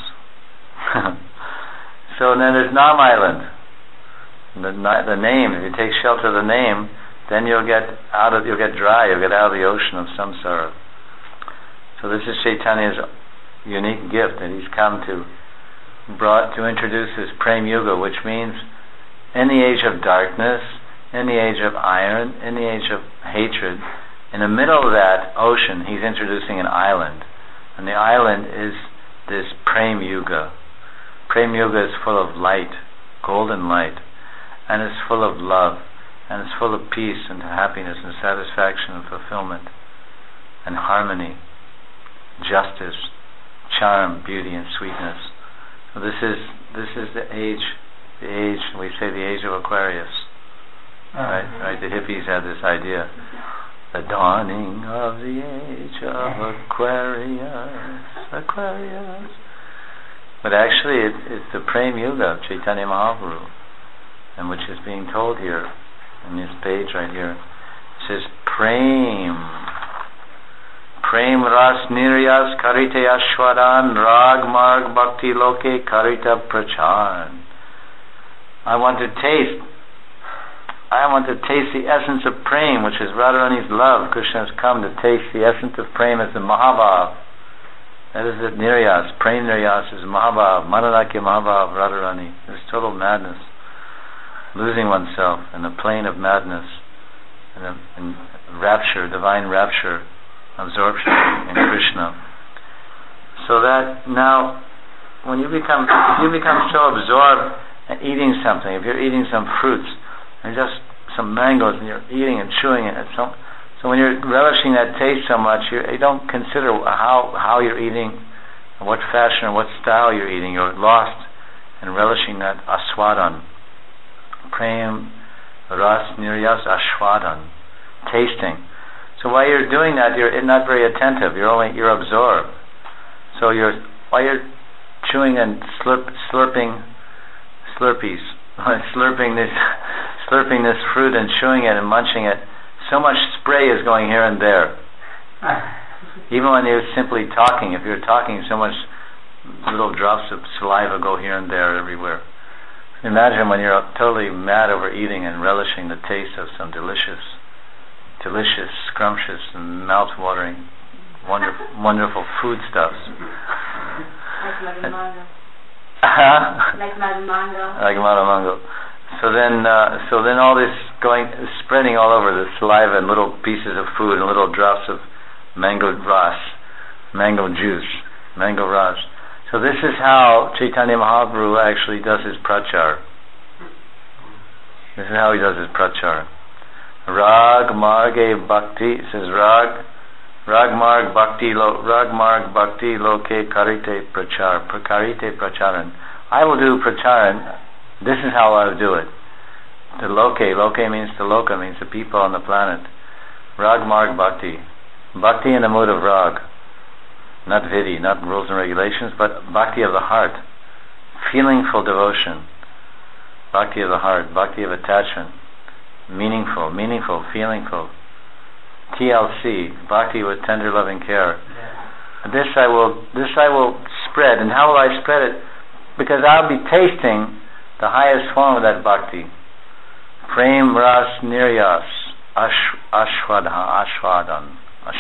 So then there's Nam Island. The name, if you take shelter of the name, then you'll get dry, you'll get out of the ocean of samsara. So this is Chaitanya's unique gift that he's come to introduce this Prem Yuga, which means in the age of darkness, in the age of iron, in the age of hatred, in the middle of that ocean, he's introducing an island. And the island is this Prem Yuga. Prem Yuga is full of light, golden light, and it's full of love, and it's full of peace and happiness and satisfaction and fulfillment and harmony, justice, charm, beauty, and sweetness. So this is the age, we say the age of Aquarius. Right? The hippies had this idea. The dawning of the age of Aquarius. But actually it's the Prem Yuga of Chaitanya Mahaprabhu, and which is being told here in this page right here. It says Prem Ras Niryas Karite Ashwaran Rag Marg Bhakti Loke Karita Prachan. I want to taste the essence of Prem, which is Radharani's love. Krishna has come to taste the essence of Prem as the Mahabhav. That is the Niryas. Prem Niryas is Mahabhav, Mananakya Mahabhav, Radharani. There's total madness. Losing oneself in the plane of madness, in rapture, divine rapture, absorption in Krishna. So that now, if you become so absorbed in eating something, if you're eating some fruits, and just some mangoes, and you're eating and chewing it, so when you're relishing that taste so much, you don't consider how you're eating, what fashion or what style you're eating. You're lost in relishing that aswadan. Prem Ras Niryas Ashwadan. tasting. So while you're doing that, you're not very attentive. You're absorbed. So while you're chewing and slurping Slurpees, slurping this fruit and chewing it and munching it, so much spray is going here and there. Even when you're simply talking, if you're talking, so much little drops of saliva go here and there everywhere. Imagine when you're totally mad over eating and relishing the taste of some delicious, scrumptious and mouth-watering, wonderful foodstuffs. Like mango. Like mango. So then all this spreading all over the saliva and little pieces of food and little drops of mango juice, mango ras. So this is how Chaitanya Mahaprabhu actually does his prachar. This is how he does his prachar. Rag Marge Bhakti, it says Rag Marg Bhakti Loke Karite Pracharan. I will do pracharan. This is how I will do it. The Loke means the Loka, means the people on the planet. Rag Marg Bhakti in the mood of Rag. Not vidhi, not rules and regulations, but bhakti of the heart, feelingful devotion, bhakti of the heart, bhakti of attachment, meaningful, feelingful, TLC, bhakti with tender loving care. This I will spread. And how will I spread it? Because I'll be tasting the highest form of that bhakti. Prem ras niryas, aswadan.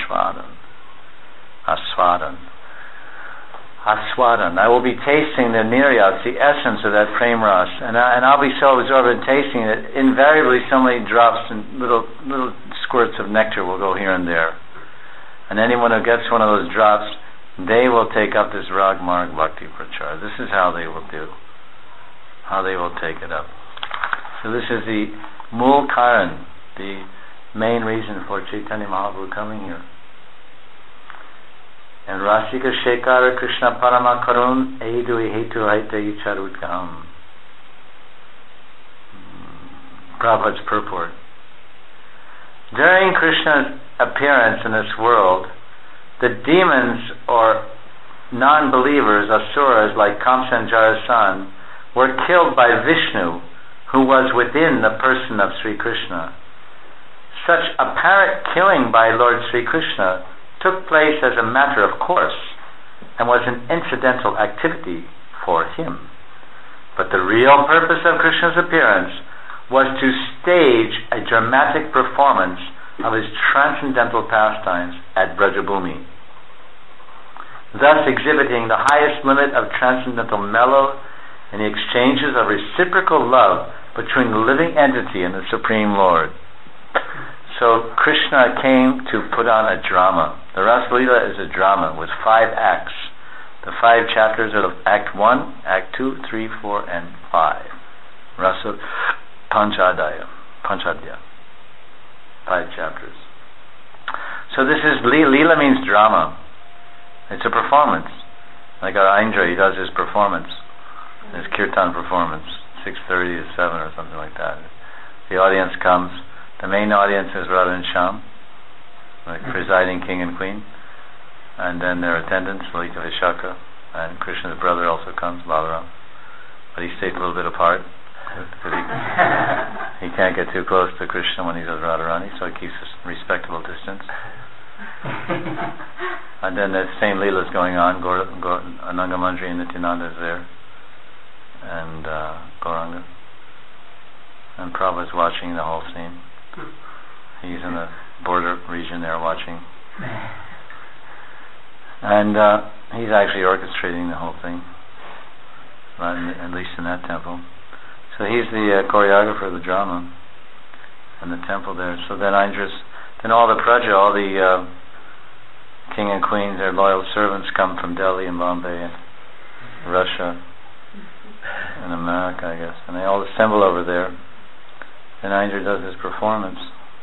I will be tasting the niryas, the essence of that prem ras, and I'll be so absorbed in tasting it, invariably so many drops and little squirts of nectar will go here and there. And anyone who gets one of those drops, they will take up this Rag Marg Bhakti Prachar. This is how they will take it up. So this is the Mool Karan, the main reason for Chaitanya Mahaprabhu coming here. And Rasika Shekara Krishna Parama Karun Eidu Hetu Haita Icharutgam. Prabhupada's purport. During Krishna's appearance in this world, the demons or non-believers, asuras like Kamsa and Jarasan, were killed by Vishnu, who was within the person of Sri Krishna. Such apparent killing by Lord Sri Krishna took place as a matter of course and was an incidental activity for him. But the real purpose of Krishna's appearance was to stage a dramatic performance of his transcendental pastimes at Brajabhumi, thus exhibiting the highest limit of transcendental mellow in the exchanges of reciprocal love between the living entity and the Supreme Lord. So Krishna came to put on a drama. The Rasa Leela is a drama with 5 acts. The 5 chapters are Act 1, Act 2, 3, 4, and 5. Rasa Panchadya. 5 chapters. So this is Leela means drama. It's a performance. Like our Indra, he does his performance, his kirtan performance, 6:30 to 7 or something like that. The audience comes. The main audience is Radha and Shyam, like presiding king and queen, and then their attendants, Lalita Vishaka, and Krishna's brother also comes, Balaram, but he stays a little bit apart because he can't get too close to Krishna when he's with Radharani, so he keeps a respectable distance. And then the same Leela is going on. Ananga Mandri and Nityananda is there, and Gauranga, and Prabhupada's watching the whole scene. He's in the border region there watching, and he's actually orchestrating the whole thing, at least in that temple. So he's the choreographer of the drama in the temple there. So then then all the praja, all the king and queens, their loyal servants come from Delhi and Bombay and Russia and America, I guess, and they all assemble over there. And Indra does his performance.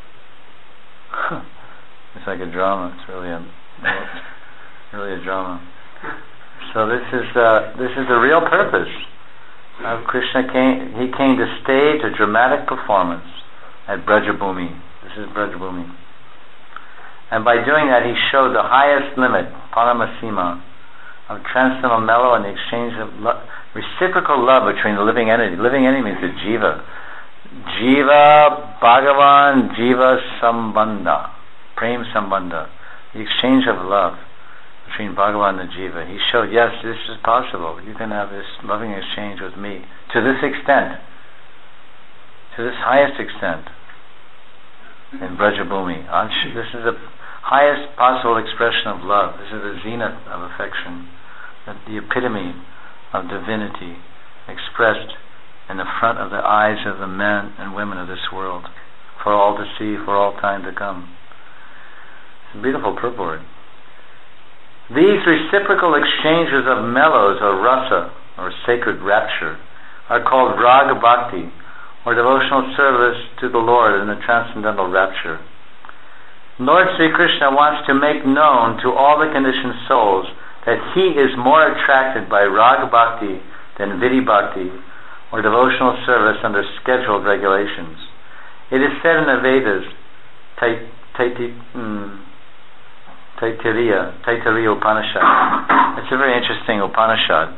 It's like a drama. It's really a drama. So this is the real purpose of Krishna. He came to stage a dramatic performance at Brajabhumi, This is Brajabhumi. And by doing that, he showed the highest limit, Paramasima, of transcendental mellow and the exchange of reciprocal love between the living entity. Living entity means the jiva. Jiva Bhagavan Jiva Sambandha. Prem Sambandha. The exchange of love between Bhagavan and the jiva. He showed, yes, this is possible. You can have this loving exchange with me. To this extent. To this highest extent. In Brajabhumi. This is the highest possible expression of love. This is the zenith of affection. The epitome of divinity expressed in the front of the eyes of the men and women of this world, for all to see, for all time to come. It's a beautiful purport. These reciprocal exchanges of mellows or rasa, or sacred rapture, are called raga bhakti, or devotional service to the Lord in the transcendental rapture. Lord Sri Krishna wants to make known to all the conditioned souls that he is more attracted by raga bhakti than vidhi bhakti, or devotional service under scheduled regulations. It is said in the Vedas, Taittiriya Upanishad. It's a very interesting Upanishad.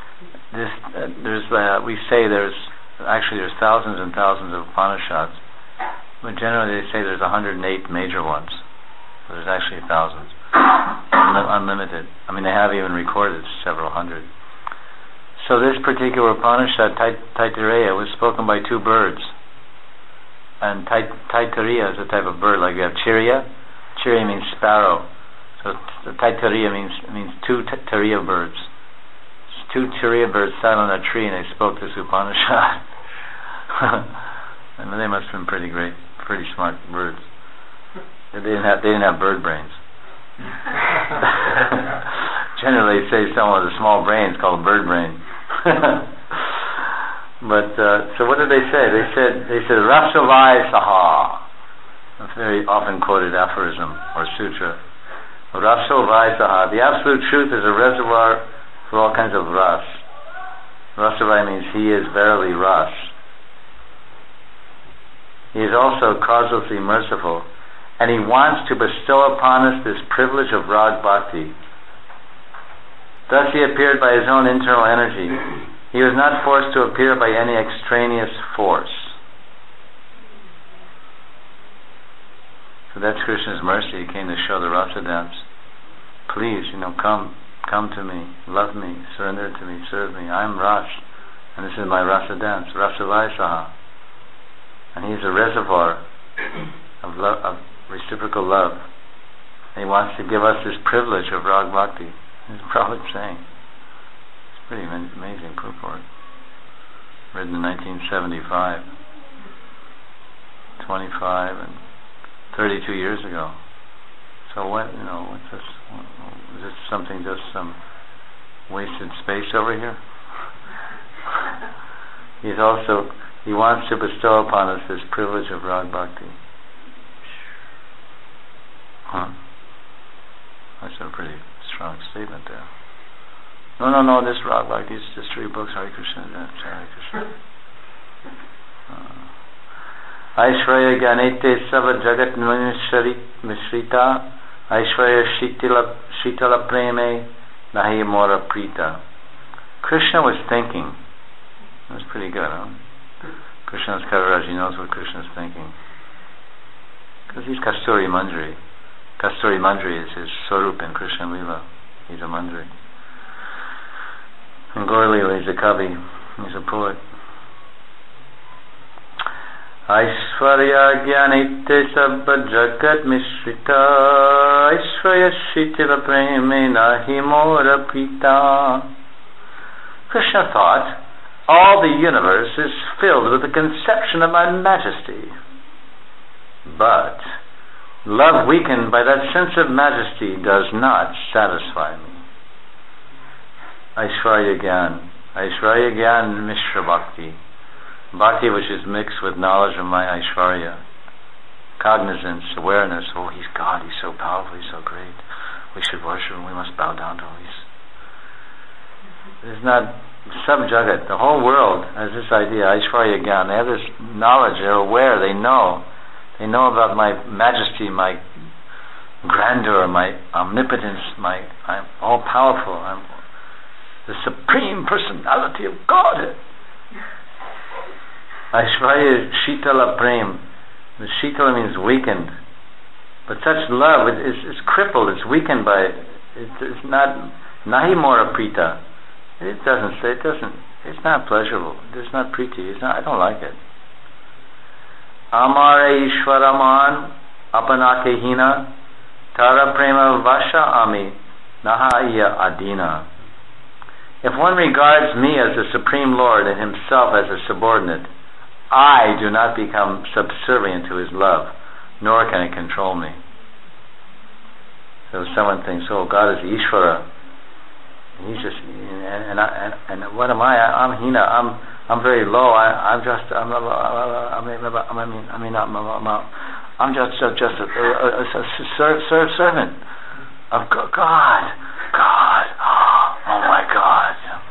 We say there's thousands and thousands of Upanishads, but generally they say there's 108 major ones. So there's actually thousands, unlimited. I mean, they have even recorded several hundred. So this particular Upanishad, Taittiriya, was spoken by two birds. And Taittiriya is a type of bird, like you have Chiriya. Chiriya means sparrow. So Taittiriya means two Tariya birds. Two Tariya birds sat on a tree and they spoke this Upanishad. And they must have been pretty great, pretty smart birds. They didn't have bird brains. Generally, they say someone with a small brain is called a bird brain. But so what did they say? They said Rasavai Saha, a very often quoted aphorism or sutra. Rasavai Saha. The absolute truth is a reservoir for all kinds of ras. Rasavai means he is verily ras. He is also causelessly merciful, and he wants to bestow upon us this privilege of Rag Bhakti. Thus he appeared by his own internal energy. He was not forced to appear by any extraneous force. So that's Krishna's mercy. He came to show the rasa dance. Please, come to me, love me, surrender to me, serve me. I'm Ras, and this is my rasa dance, Rasa Vaisaha. And he's a reservoir of love, of reciprocal love. And he wants to give us this privilege of Rag Bhakti. He's probably saying. It's pretty amazing purport. Written in 1975. 25 and 32 years ago. So what's this? Is this something, just some wasted space over here? He wants to bestow upon us this privilege of Rag Bhakti. That's a pretty strong statement there. No, this Rag Bhakti is just 3 books. Hare Krishna, Hare Krishna. Aishwarya Gyanete Sava Jagat Mishrita Aishwarya Shitala Preme Nahi Mora Prita. Krishna was thinking. That's pretty good, huh? Krishna's Kaviraj, he knows what Krishna's thinking. Because he's Kasturi Manjari. Kasturi Manjari is his Swarup in Krishna Lila. He's a Manjari. And Gaur Lila, he's a Kavi. He's a poet. Aishwarya Gyanite Sabba Jagat Mishrita Aishwarya Shitila Preme Nahi Mora Pita. Krishna thought, all the universe is filled with the conception of my majesty. But love weakened by that sense of majesty does not satisfy me. Aishwarya Gyan Mishra Bhakti. Bhakti which is mixed with knowledge of my Aishwarya. Cognizance, awareness, oh, he's God, he's so powerful, he's so great. We should worship him, we must bow down to him. There's not sub-jagat. The whole world has this idea, Aishwarya Gyan. They have this knowledge, they're aware, they know They know about my majesty, my grandeur, my omnipotence, I'm all powerful. I'm the supreme personality of God. Aishvarya Shitala Prem. The Shitala means weakened. But such love is crippled, it's weakened by it's not nahi mora prita. It's not pleasurable. It's not priti. I don't like it. Amare Ishwaraman Apanake Hina Tara Prema Vasha Ami Nahaya Adina. If one regards me as the Supreme Lord and himself as a subordinate, I do not become subservient to his love, nor can it control me. So if someone thinks, oh, God is Ishvara, he's just, and what am I? I'm Hina. I'm very low. I'm just a servant of God. Oh my God.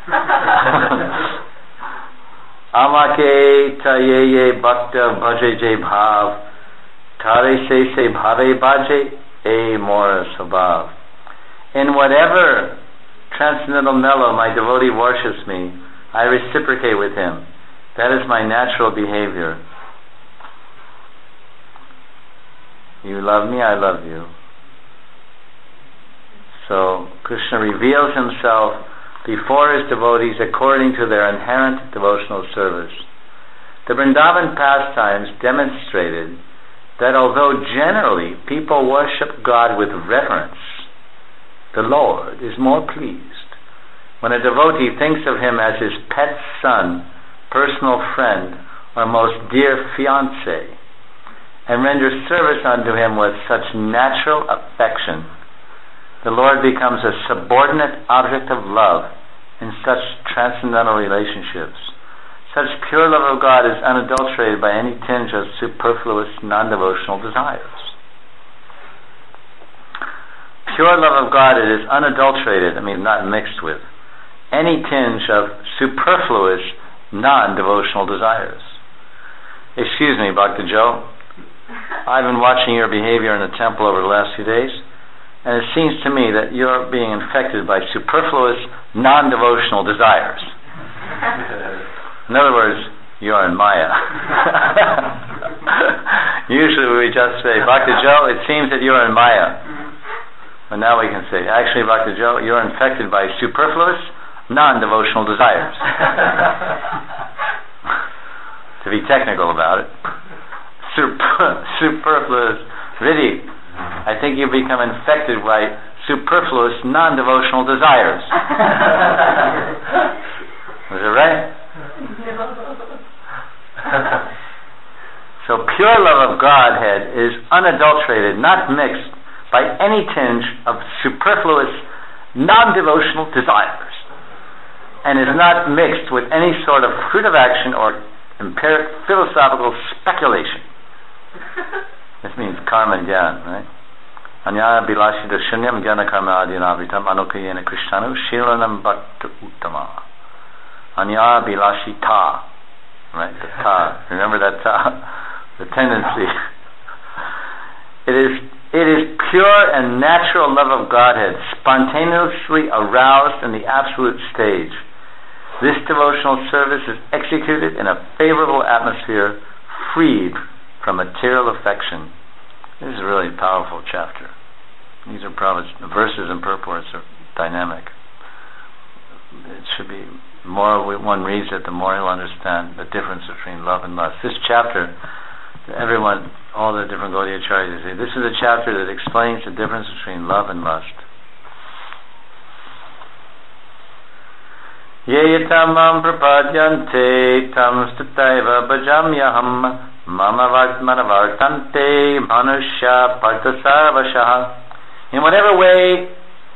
Amake tayeye bhakta bhaje je bhav tare se bhave bhaje e mora sabhav. In whatever transcendental mellow my devotee worships me, I reciprocate with him. That is my natural behavior. You love me, I love you. So Krishna reveals himself before his devotees according to their inherent devotional service. The Vrindavan pastimes demonstrated that although generally people worship God with reverence, the Lord is more pleased when a devotee thinks of him as his pet son, personal friend, or most dear fiancé, and renders service unto him with such natural affection. The Lord becomes a subordinate object of love in such transcendental relationships. Such pure love of God is unadulterated by any tinge of superfluous non-devotional desires. Pure love of God is unadulterated, not mixed with, any tinge of superfluous non-devotional desires. Excuse me, Bhakta Joe. I've been watching your behavior in the temple over the last few days, and it seems to me that you're being infected by superfluous non-devotional desires. In other words, you're in Maya. Usually we just say, Bhakta Joe, it seems that you're in Maya. But now we can say, actually, Bhakta Joe, you're infected by superfluous non-devotional desires. To be technical about it. Superfluous. Really, I think you become infected by superfluous non-devotional desires. Was it right? So pure love of Godhead is unadulterated, not mixed by any tinge of superfluous non-devotional desires, and is not mixed with any sort of fruit of action or empiric philosophical speculation. This means karma and jnana, right? Anyaya bilashita shunyam jnana karma adinavitam anukayena krishnanu shilanam bhakta uttama. Anyaya bilashita, right? The ta. Remember that ta? The tendency. It is pure and natural love of Godhead, spontaneously aroused in the absolute stage. This devotional service is executed in a favorable atmosphere, freed from material affection. This is a really powerful chapter. These are the verses and purports are dynamic. It should be more one reads it, the more he'll understand the difference between love and lust. This chapter, everyone, all the different Gaudiya acharyas say, this is a chapter that explains the difference between love and lust. Ye tamam prapadyante tam stataiva bhajamyaham mama vartmanavartante manusya parthasarvashaha. In whatever way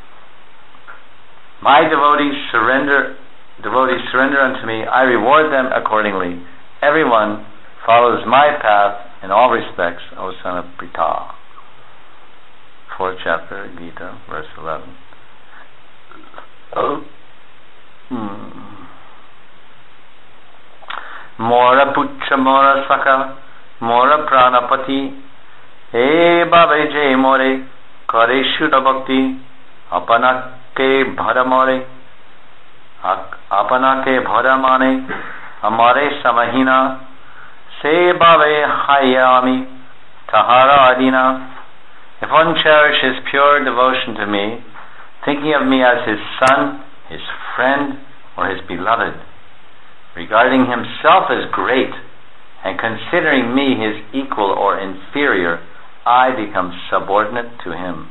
my devotees surrender unto me, I reward them accordingly. Everyone follows my path in all respects, O son of Pritha. 4th chapter, Gita, verse 11. Mora pucha mora saka Mora pranapati e bhave je more kare shuddha bhakti apanake bharamare apanake bharamane amare samahina se bhave hayami tahara adina. If one cherishes pure devotion to me, thinking of me as his son, his friend, or his beloved, regarding himself as great, and considering me his equal or inferior, I become subordinate to him.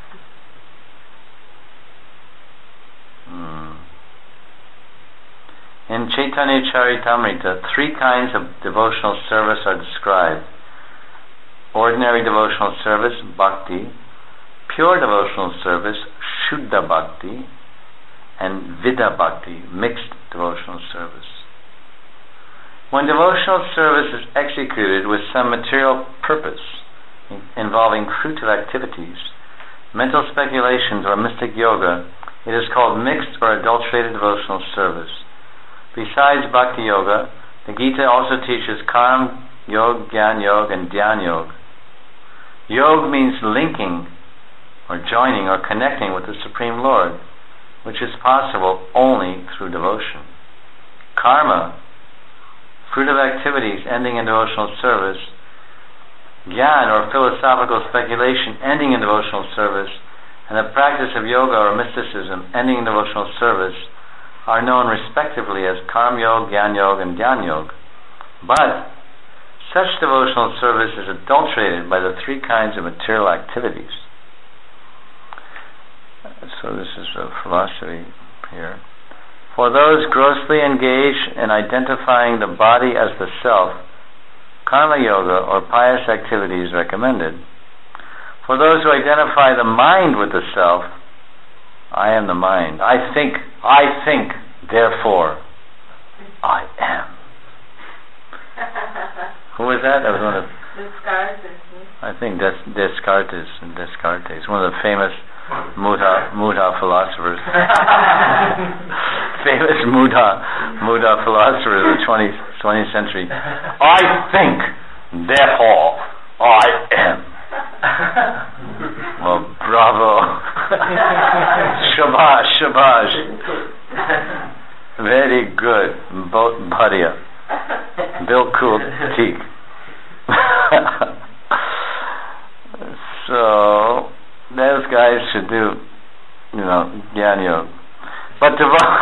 In Chaitanya Charitamrita, 3 kinds of devotional service are described. Ordinary devotional service, bhakti, pure devotional service, shuddha bhakti, and vidha bhakti, mixed devotional service. When devotional service is executed with some material purpose involving fruitive activities, mental speculations, or mystic yoga, it is called mixed or adulterated devotional service. Besides bhakti yoga, the Gita also teaches karma yoga, jnana yoga, and dhyana yoga. Yoga means linking or joining or connecting with the Supreme Lord, which is possible only through devotion. Karma, fruitive activities ending in devotional service, jnana or philosophical speculation ending in devotional service, and the practice of yoga or mysticism ending in devotional service are known respectively as karma yoga, jnana yoga, and dhyana yoga. But such devotional service is adulterated by the 3 kinds of material activities. So this is a philosophy here. For those grossly engaged in identifying the body as the self, karma yoga or pious activity is recommended. For those who identify the mind with the self, I am the mind. I think, therefore I am. Who was that? That was one of Descartes. I think that's Descartes, one of the famous Buddha philosophers. Famous Buddha philosophers of the 20th century. I think, therefore I am. Well, bravo. Shabash. Very good. Bharia. Bilkul Teak. So those guys should do, Jnana Yoga. But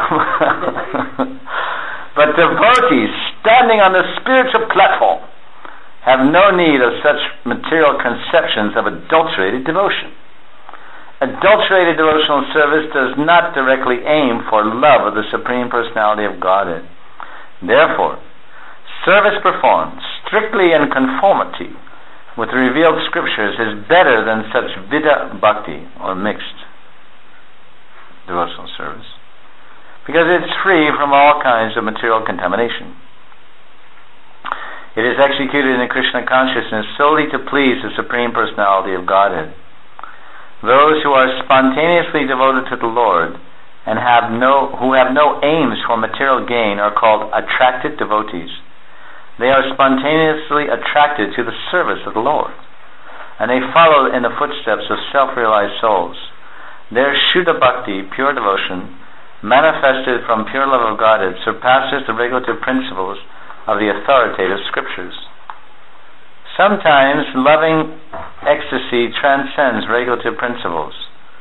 devotees standing on the spiritual platform have no need of such material conceptions of adulterated devotion. Adulterated devotional service does not directly aim for love of the Supreme Personality of Godhead. Therefore, service performed strictly in conformity with the revealed scriptures is better than such vidha bhakti or mixed devotional service, because it's free from all kinds of material contamination. It is executed in Krishna consciousness solely to please the Supreme Personality of Godhead. Those who are spontaneously devoted to the Lord and who have no aims for material gain are called attracted devotees. They are spontaneously attracted to the service of the Lord, and they follow in the footsteps of self-realized souls. Their Shuddha Bhakti, pure devotion, manifested from pure love of Godhead, surpasses the regulative principles of the authoritative scriptures. Sometimes loving ecstasy transcends regulative principles.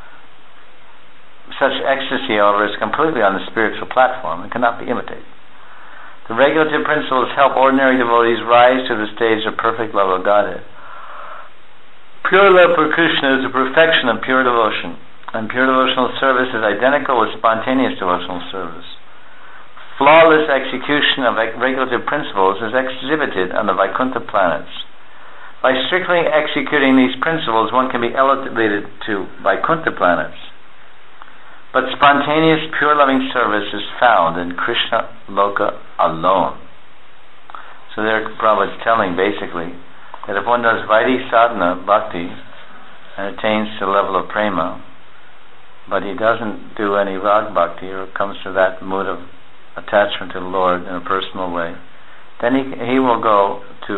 Such ecstasy, however, is completely on the spiritual platform and cannot be imitated. The regulative principles help ordinary devotees rise to the stage of perfect love of Godhead. Pure love for Krishna is the perfection of pure devotion, and pure devotional service is identical with spontaneous devotional service. Flawless execution of regulative principles is exhibited on the Vaikuntha planets. By strictly executing these principles, one can be elevated to Vaikuntha planets. But spontaneous, pure loving service is found in Krishna Loka alone. So there Prabhupada is telling basically that if one does Vaidhi sadhana, bhakti, and attains to the level of prema, but he doesn't do any rag bhakti or comes to that mood of attachment to the Lord in a personal way, then he will go to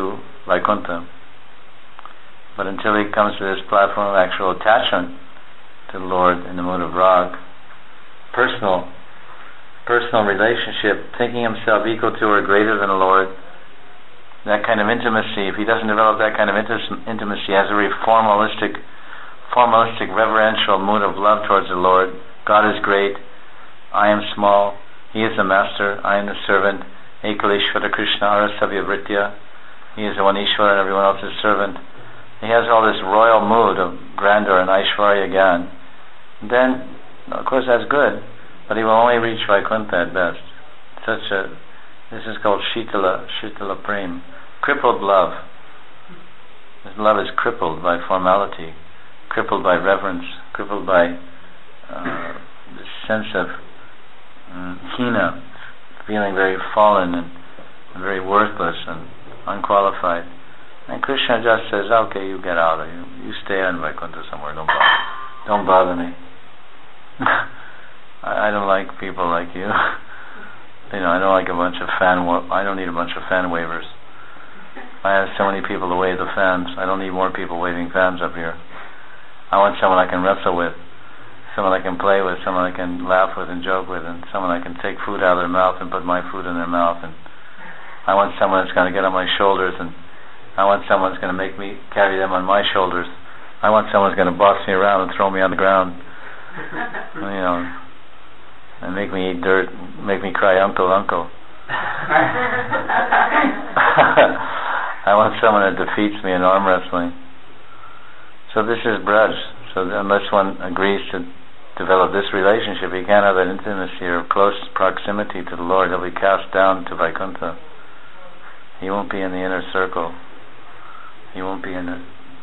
Vaikuntha. But until he comes to this platform of actual attachment to the Lord in the mood of rag, personal relationship, thinking himself equal to or greater than the Lord, that kind of intimacy, if he doesn't develop that kind of intimacy, has a very formalistic, reverential mood of love towards the Lord. God is great, I am small, he is the master, I am the servant, Ekalishvara Krishna Arasavya Vritya, he is the one Ishvara and everyone else is servant. He has all this royal mood of grandeur and Aishwarya Gyan. Then, of course that's good, but he will only reach Vaikuntha at best. This is called Shitala Prem, crippled love. His love is crippled by formality, crippled by reverence, crippled by this sense of hina, feeling very fallen and very worthless and unqualified. And Krishna just says, okay, you get out of here. You stay in Vaikuntha somewhere. Don't bother me. I don't like people like you. I don't like a bunch of I don't need a bunch of fan wavers. I have so many people to wave the fans. I don't need more people waving fans up here. I want someone I can wrestle with, someone I can play with, someone I can laugh with and joke with, and someone I can take food out of their mouth and put my food in their mouth. And I want someone that's going to get on my shoulders, and I want someone that's going to make me carry them on my shoulders. I want someone that's going to boss me around and throw me on the ground, and make me eat dirt, make me cry, uncle, uncle. I want someone that defeats me in arm wrestling. So this is Braj. So unless one agrees to develop this relationship, he can't have that intimacy or close proximity to the Lord. He'll be cast down to Vaikuntha. He won't be in the inner circle. He won't be in the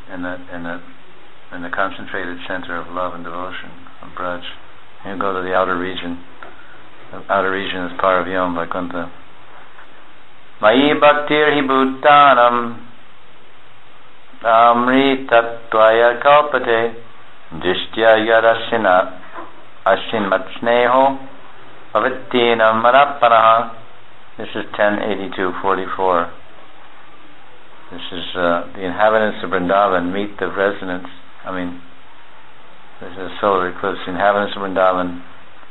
concentrated center of love and devotion of Braj. He'll go to the outer region. The outer region is Paravyam, Vaikuntha. Mai bhaktir hi bhutanam amritatvaya kalpate dishtya yarasina asinmat sneho avittina marapanaha. This is 1082-44. This is the inhabitants of Vrindavan meet the residents. This is a solar eclipse. The inhabitants of Vrindavan,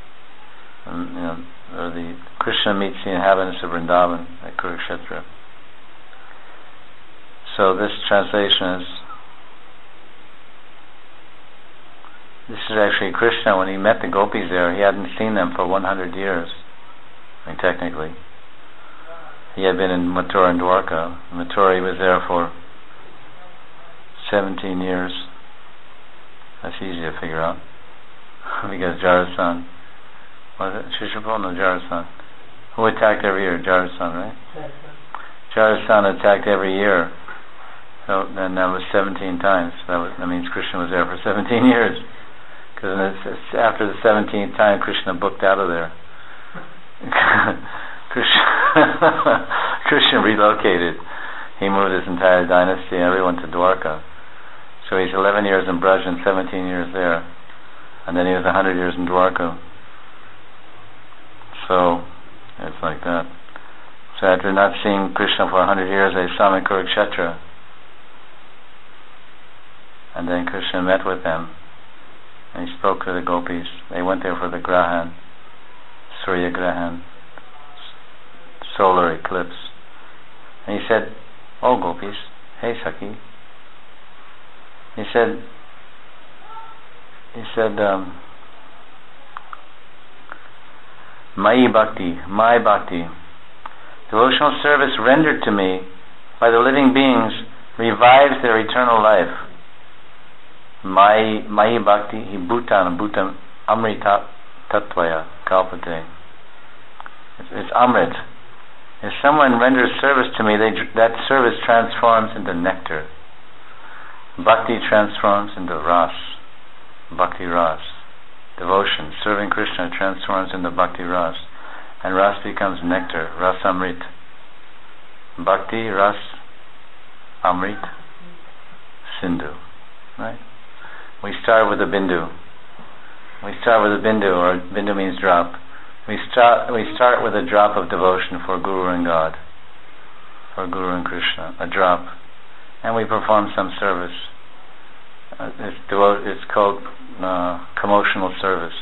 or the Krishna meets the inhabitants of Vrindavan at Kurukshetra. So this translation this is actually Krishna. When he met the gopis there, he hadn't seen them for 100 years. Technically. He had been in Mathura and Dwarka. In Mathura he was there for 17 years. That's easy to figure out. Because Jarasan, was it Shishupal? No, Jarasan. Who attacked every year? Jarasan, right? Jarasan attacked every year. So then that was 17 times. That means Krishna was there for 17 years. Because after the 17th time, Krishna booked out of there. Krishna relocated. He moved his entire dynasty and everyone to Dwarka. So he's 11 years in Braj and 17 years there. And then he was 100 years in Dwarka. So it's like that. So after not seeing Krishna for 100 years, they saw him in Kurukshetra. And then Krishna met with them. And he spoke to the gopis. They went there for the Grahan, Surya Grahan, solar eclipse. And he said, "Oh gopis, hey Sakhi." He said, my bhakti, devotional service rendered to me by the living beings revives their eternal life. Mai bhakti hi bhutam amrita tatvaya kalpate. It's amrit. If someone renders service to me, that service transforms into nectar. Bhakti transforms into ras, bhakti ras. Devotion, serving Krishna transforms into bhakti ras. And ras becomes nectar, ras amrit. Bhakti, ras, amrit, sindhu. Right? We start with a bindu. Or bindu means drop. We start with a drop of devotion for Guru and God, for Guru and Krishna, a drop. and we perform some service. It's called commotional service.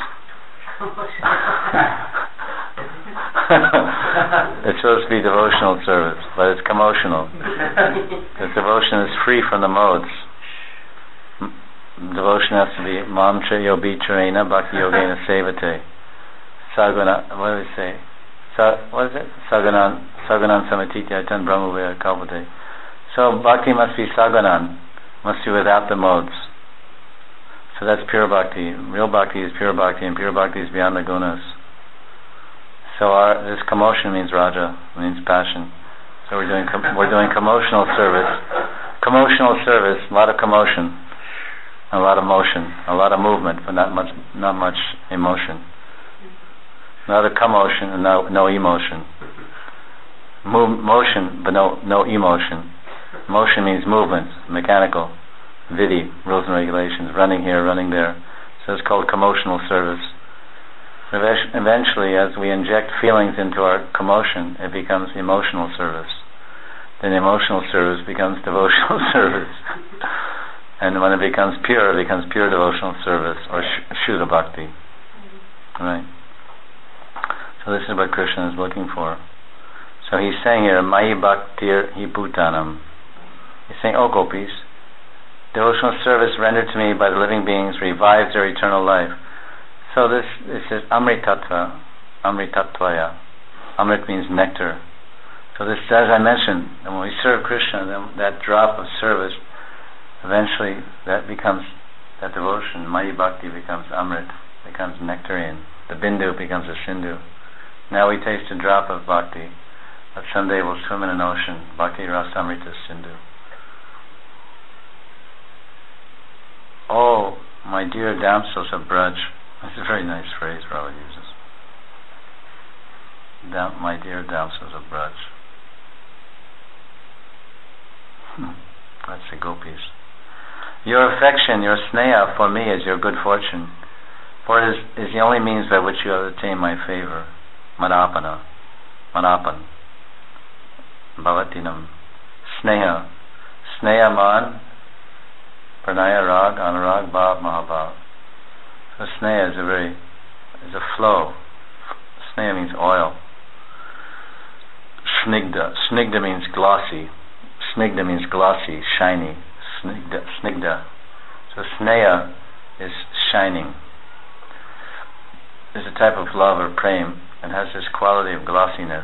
It's supposed to be devotional service, but it's commotional. Because devotion is free from the modes. Devotion has to be Mam Chayo Bicharena Bhakti Yogena Sevate. Saguna, what do we say? What is it? Saganan Samatitya Tan Brahmavaya Kalpate. So bhakti must be saganan, must be without the modes. So that's pure bhakti. Real bhakti is pure bhakti, and pure bhakti is beyond the gunas. So this commotion means raja, means passion. So we're doing commotional service. Commotional service, a lot of commotion, a lot of motion, a lot of movement, but not much emotion. A lot of commotion and no emotion. Motion, but no emotion. Motion means movement, mechanical, vidhi, rules and regulations, running here, running there. So it's called commotional service. Eventually, as we inject feelings into our commotion, it becomes emotional service. Then emotional service becomes devotional service. And when it becomes pure devotional service, or Shuddha Bhakti. Right? So this is what Krishna is looking for. So he's saying here, Mayi Bhaktir Hi Bhutanam. He's saying, oh gopis, devotional service rendered to me by the living beings revives their eternal life. So this is Amritattva, Amritattvaya. Amrit means nectar. So this, as I mentioned, when we serve Krishna, then that drop of service, eventually that devotion, Mayi Bhakti becomes Amrit, becomes nectarine. The Bindu becomes a Sindhu. Now we taste a drop of Bhakti, but someday we'll swim in an ocean. Bhakti Rasamrita Sindhu. Oh, my dear damsels of Braj. That's a very nice phrase Prabhupada uses. My dear damsels of Braj. That's the gopis. Your affection, your sneha for me is your good fortune, for it is the only means by which you have attained my favor. Manapan. Bhavatinam. Sneha. Sneha man. Pranaya rag, anurag, bhav, mahabhav. So sneha is a flow. Sneha means oil. Snigdha means glossy. Snigdha means glossy, shiny. Snigdha. So sneha is shining. It's a type of love or prem, and has this quality of glossiness,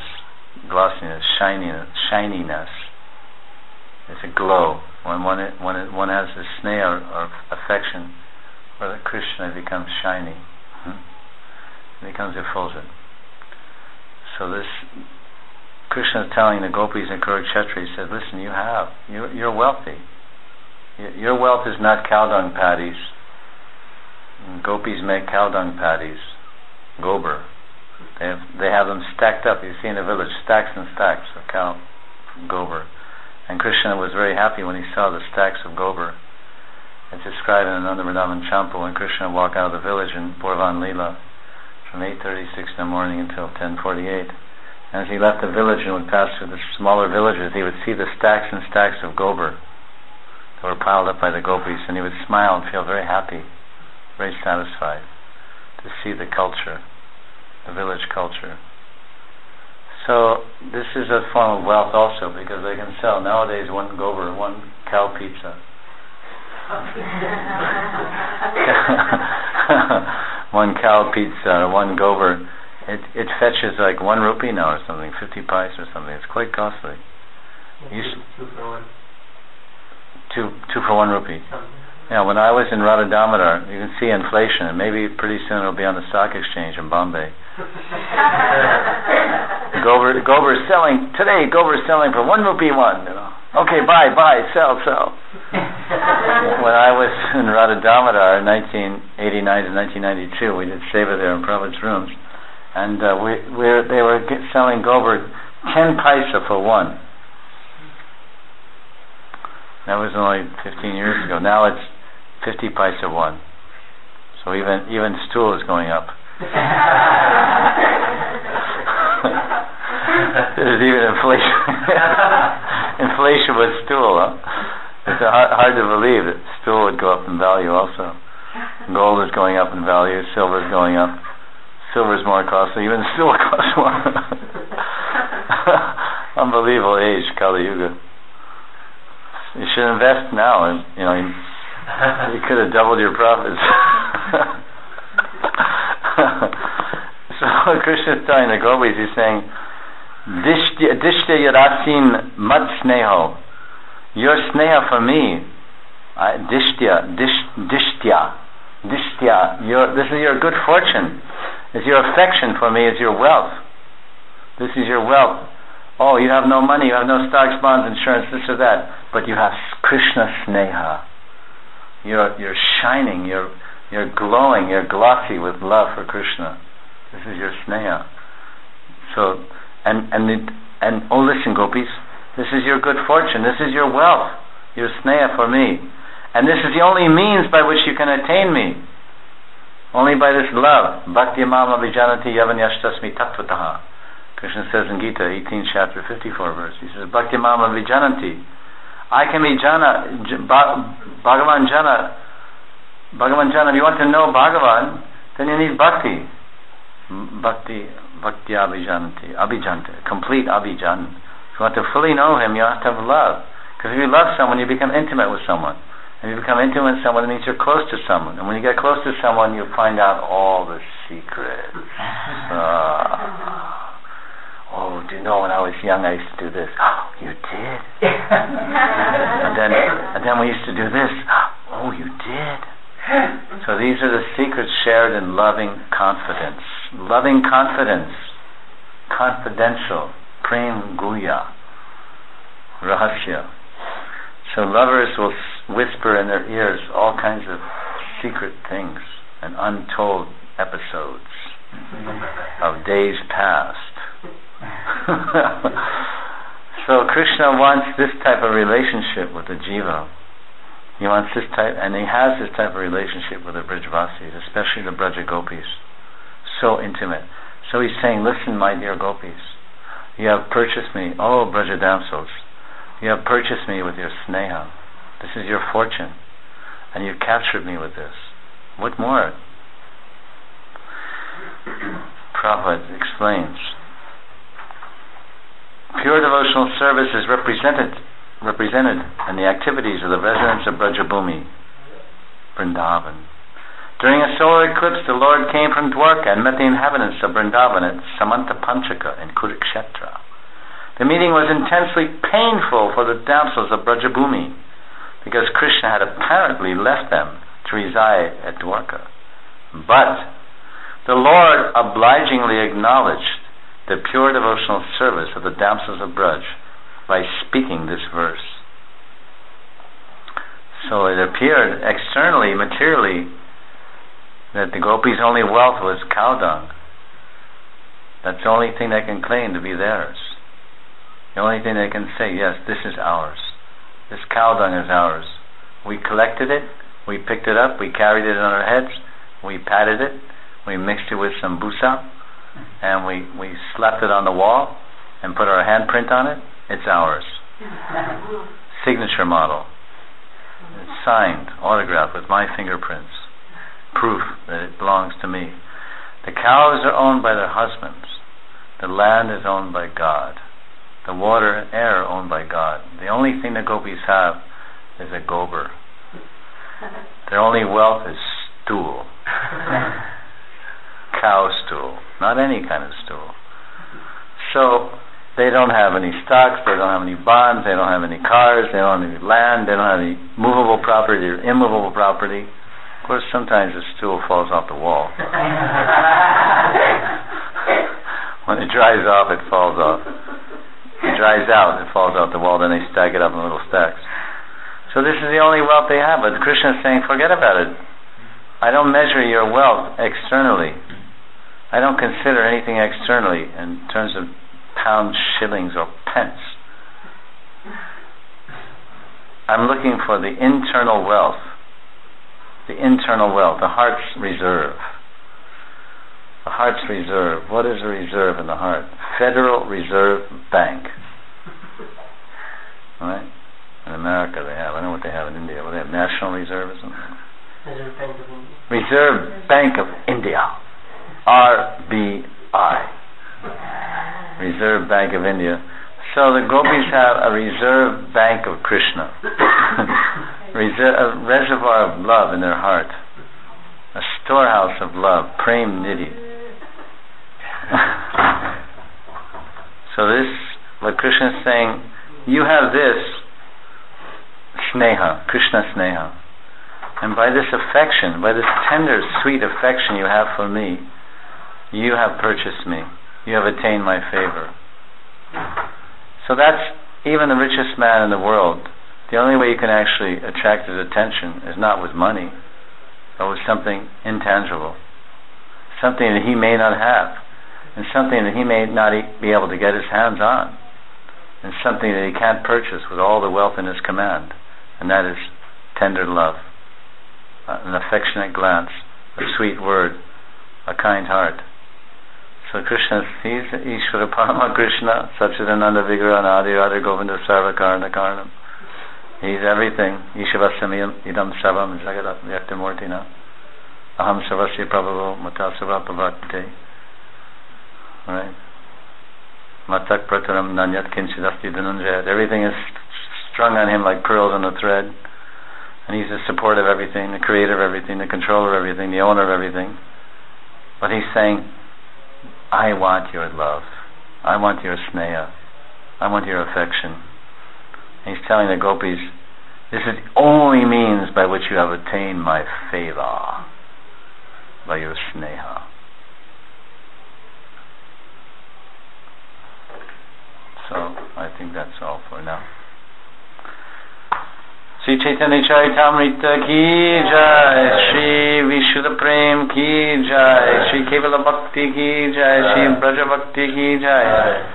shininess. It's a glow. When one has this sneha or affection for the Krishna, it becomes shiny. It becomes effulgent. So this Krishna is telling the gopis and Kurukshetra, he says, listen, you're wealthy. Your wealth is not cow dung patties. Gopis make cow dung patties, gobar. They have them stacked up. You see in the village, stacks and stacks of cow gobar. And Krishna was very happy when he saw the stacks of gobar. It's described in Ananda Vrindavan Champa when Krishna walked out of the village in Purvan Leela from 8:36 in the morning until 10:48. And as he left the village and would pass through the smaller villages, he would see the stacks and stacks of gobar that were piled up by the gopis, and he would smile and feel very happy, very satisfied to see the culture, the village culture. So this is a form of wealth also, because they can sell nowadays one gobar, one cow pizza. One cow pizza, one gobar. It fetches like 1 rupee now or something, 50 pice or something. It's quite costly. Two for one. Two for 1 rupee. Yeah, when I was in Radha Damodar, you can see inflation, and maybe pretty soon it'll be on the stock exchange in Bombay. Gobar is selling today. Gobar is selling for 1 rupee one. Okay, buy, sell. When I was in Radha Damodar in 1989 to 1992, we did seva there in Prabhupada's rooms, and they were selling gobar 10 paisa for one. That was only 15 years ago. Now it's 50 paisa one. So even stool is going up. There's even inflation. Inflation with stool, huh? hard to believe that stool would go up in value also. Gold is going up in value, silver is going up. Silver is more costly, even stool costs more. Unbelievable age, Kali Yuga. You should invest now, and you could have doubled your profits. So Krishna is telling the gopis, he's saying, Dishtya yadasin mat sneho. Your sneha for me, dishtya, this is your good fortune. Is your affection for me, is your wealth. This is your wealth. Oh, you have no money, you have no stocks, bonds, insurance, this or that, but you have Krishna sneha. You're shining, you're glowing, you're glossy with love for Krishna. This is your sneha. So, and oh, listen, gopis, this is your good fortune, this is your wealth, your sneha for me. And this is the only means by which you can attain me. Only by this love. Bhakti mama vijanati yavanyashtasmi tattvataha. Krishna says in Gita, 18th chapter, 54 verse. He says, Bhakti mama vijanati. I can be jana, Bhagavan jana. Bhagavan jana, if you want to know Bhagavan, then you need bhakti. Bhakti abhijanti, complete abhijan. If you want to fully know him, you have to have love. Because if you love someone, you become intimate with someone. And if you become intimate with someone, it means you're close to someone. And when you get close to someone, you find out all the secrets. Oh, do you know when I was young I used to do this? Oh, you did? and then we used to do this. Oh, you did? So these are the secrets shared in loving confidence. Loving confidence. Confidential. Prem guya. Rahasya. So lovers will whisper in their ears all kinds of secret things and untold episodes of days past. So Krishna wants this type of relationship with the jiva. He wants this type, and he has this type of relationship with the Brijavasis, especially the Braja Gopis. So intimate. So he's saying, listen, my dear gopis, you have purchased me, oh Braja damsels, you have purchased me with your sneha. This is your fortune. And you've captured me with this. What more? Prabhupada explains. Pure devotional service is represented in the activities of the residents of Brajabhumi, Vrindavan. During a solar eclipse, the Lord came from Dwarka and met the inhabitants of Vrindavan at Samanta Panchaka in Kurukshetra. The meeting was intensely painful for the damsels of Brajabhumi because Krishna had apparently left them to reside at Dwarka. But the Lord obligingly acknowledged the pure devotional service of the damsels of Braj by speaking this verse. So it appeared externally, materially, that the gopis' only wealth was cow dung. That's the only thing they can claim to be theirs. The only thing they can say, yes, this is ours. This cow dung is ours. We collected it, we picked it up, we carried it on our heads, we patted it, we mixed it with some busa, and we slapped it on the wall and put our handprint on it. It's ours. Signature model. It's signed, autographed with my fingerprints. Proof that it belongs to me. The cows are owned by their husbands. The land is owned by God. The water and air are owned by God. The only thing the gopis have is a gober. Their only wealth is stool. Cow stool. Not any kind of stool. So they don't have any stocks, they don't have any bonds, they don't have any cars, they don't have any land, they don't have any movable property or immovable property. Of course, sometimes the stool falls off the wall. When it dries off, it falls off. It dries out, it falls off the wall, then they stack it up in little stacks. So this is the only wealth they have, but Krishna is saying, forget about it. I don't measure your wealth externally. I don't consider anything externally in terms of pounds, shillings, or pence. I'm looking for the internal wealth. The internal wealth, the heart's reserve. The heart's reserve. What is a reserve in the heart? Federal Reserve Bank. Right? And In America they have. I don't know what they have in India. What they have? National Reserve or something? Reserve Bank of India. Reserve Bank of India. RBI. Reserve Bank of India. So the gopis have a reserve bank of Krishna. A reservoir of love in their heart. A storehouse of love. Prem Nidhi. So this, what Krishna is saying, you have this sneha, Krishna sneha. And by this affection, by this tender, sweet affection you have for me, you have purchased me. You have attained my favor. So that's even the richest man in the world. The only way you can actually attract his attention is not with money, but with something intangible. Something that he may not have. And something that he may not be able to get his hands on. And something that he can't purchase with all the wealth in his command. And that is tender love. An affectionate glance. A sweet word. A kind heart. So Krishna, he's Ishvara Parama Krishna, Satchidananda Vigrana Adi Radha Govinda Sarva Karna Karnam. He's everything. Ishvasya idam sarvam jagadat vyaktamurtina. Aham sarvasya prabhavo matasava pavakte. Right? Matak prataram nanyat kinchidasti dhananjayat. Everything is strung on him like pearls on a thread. And he's the support of everything, the creator of everything, the controller of everything, the owner of everything. But he's saying, I want your love. I want your sneha. I want your affection. And he's telling the gopis, this is the only means by which you have attained my favor. By your sneha. So, I think that's all for now. Sri Chaitanya Charitamrita ki jai, Sri Vishuddha Prem ki jai, Sri Kevala Bhakti ki jai, Sri Braja Bhakti ki jai.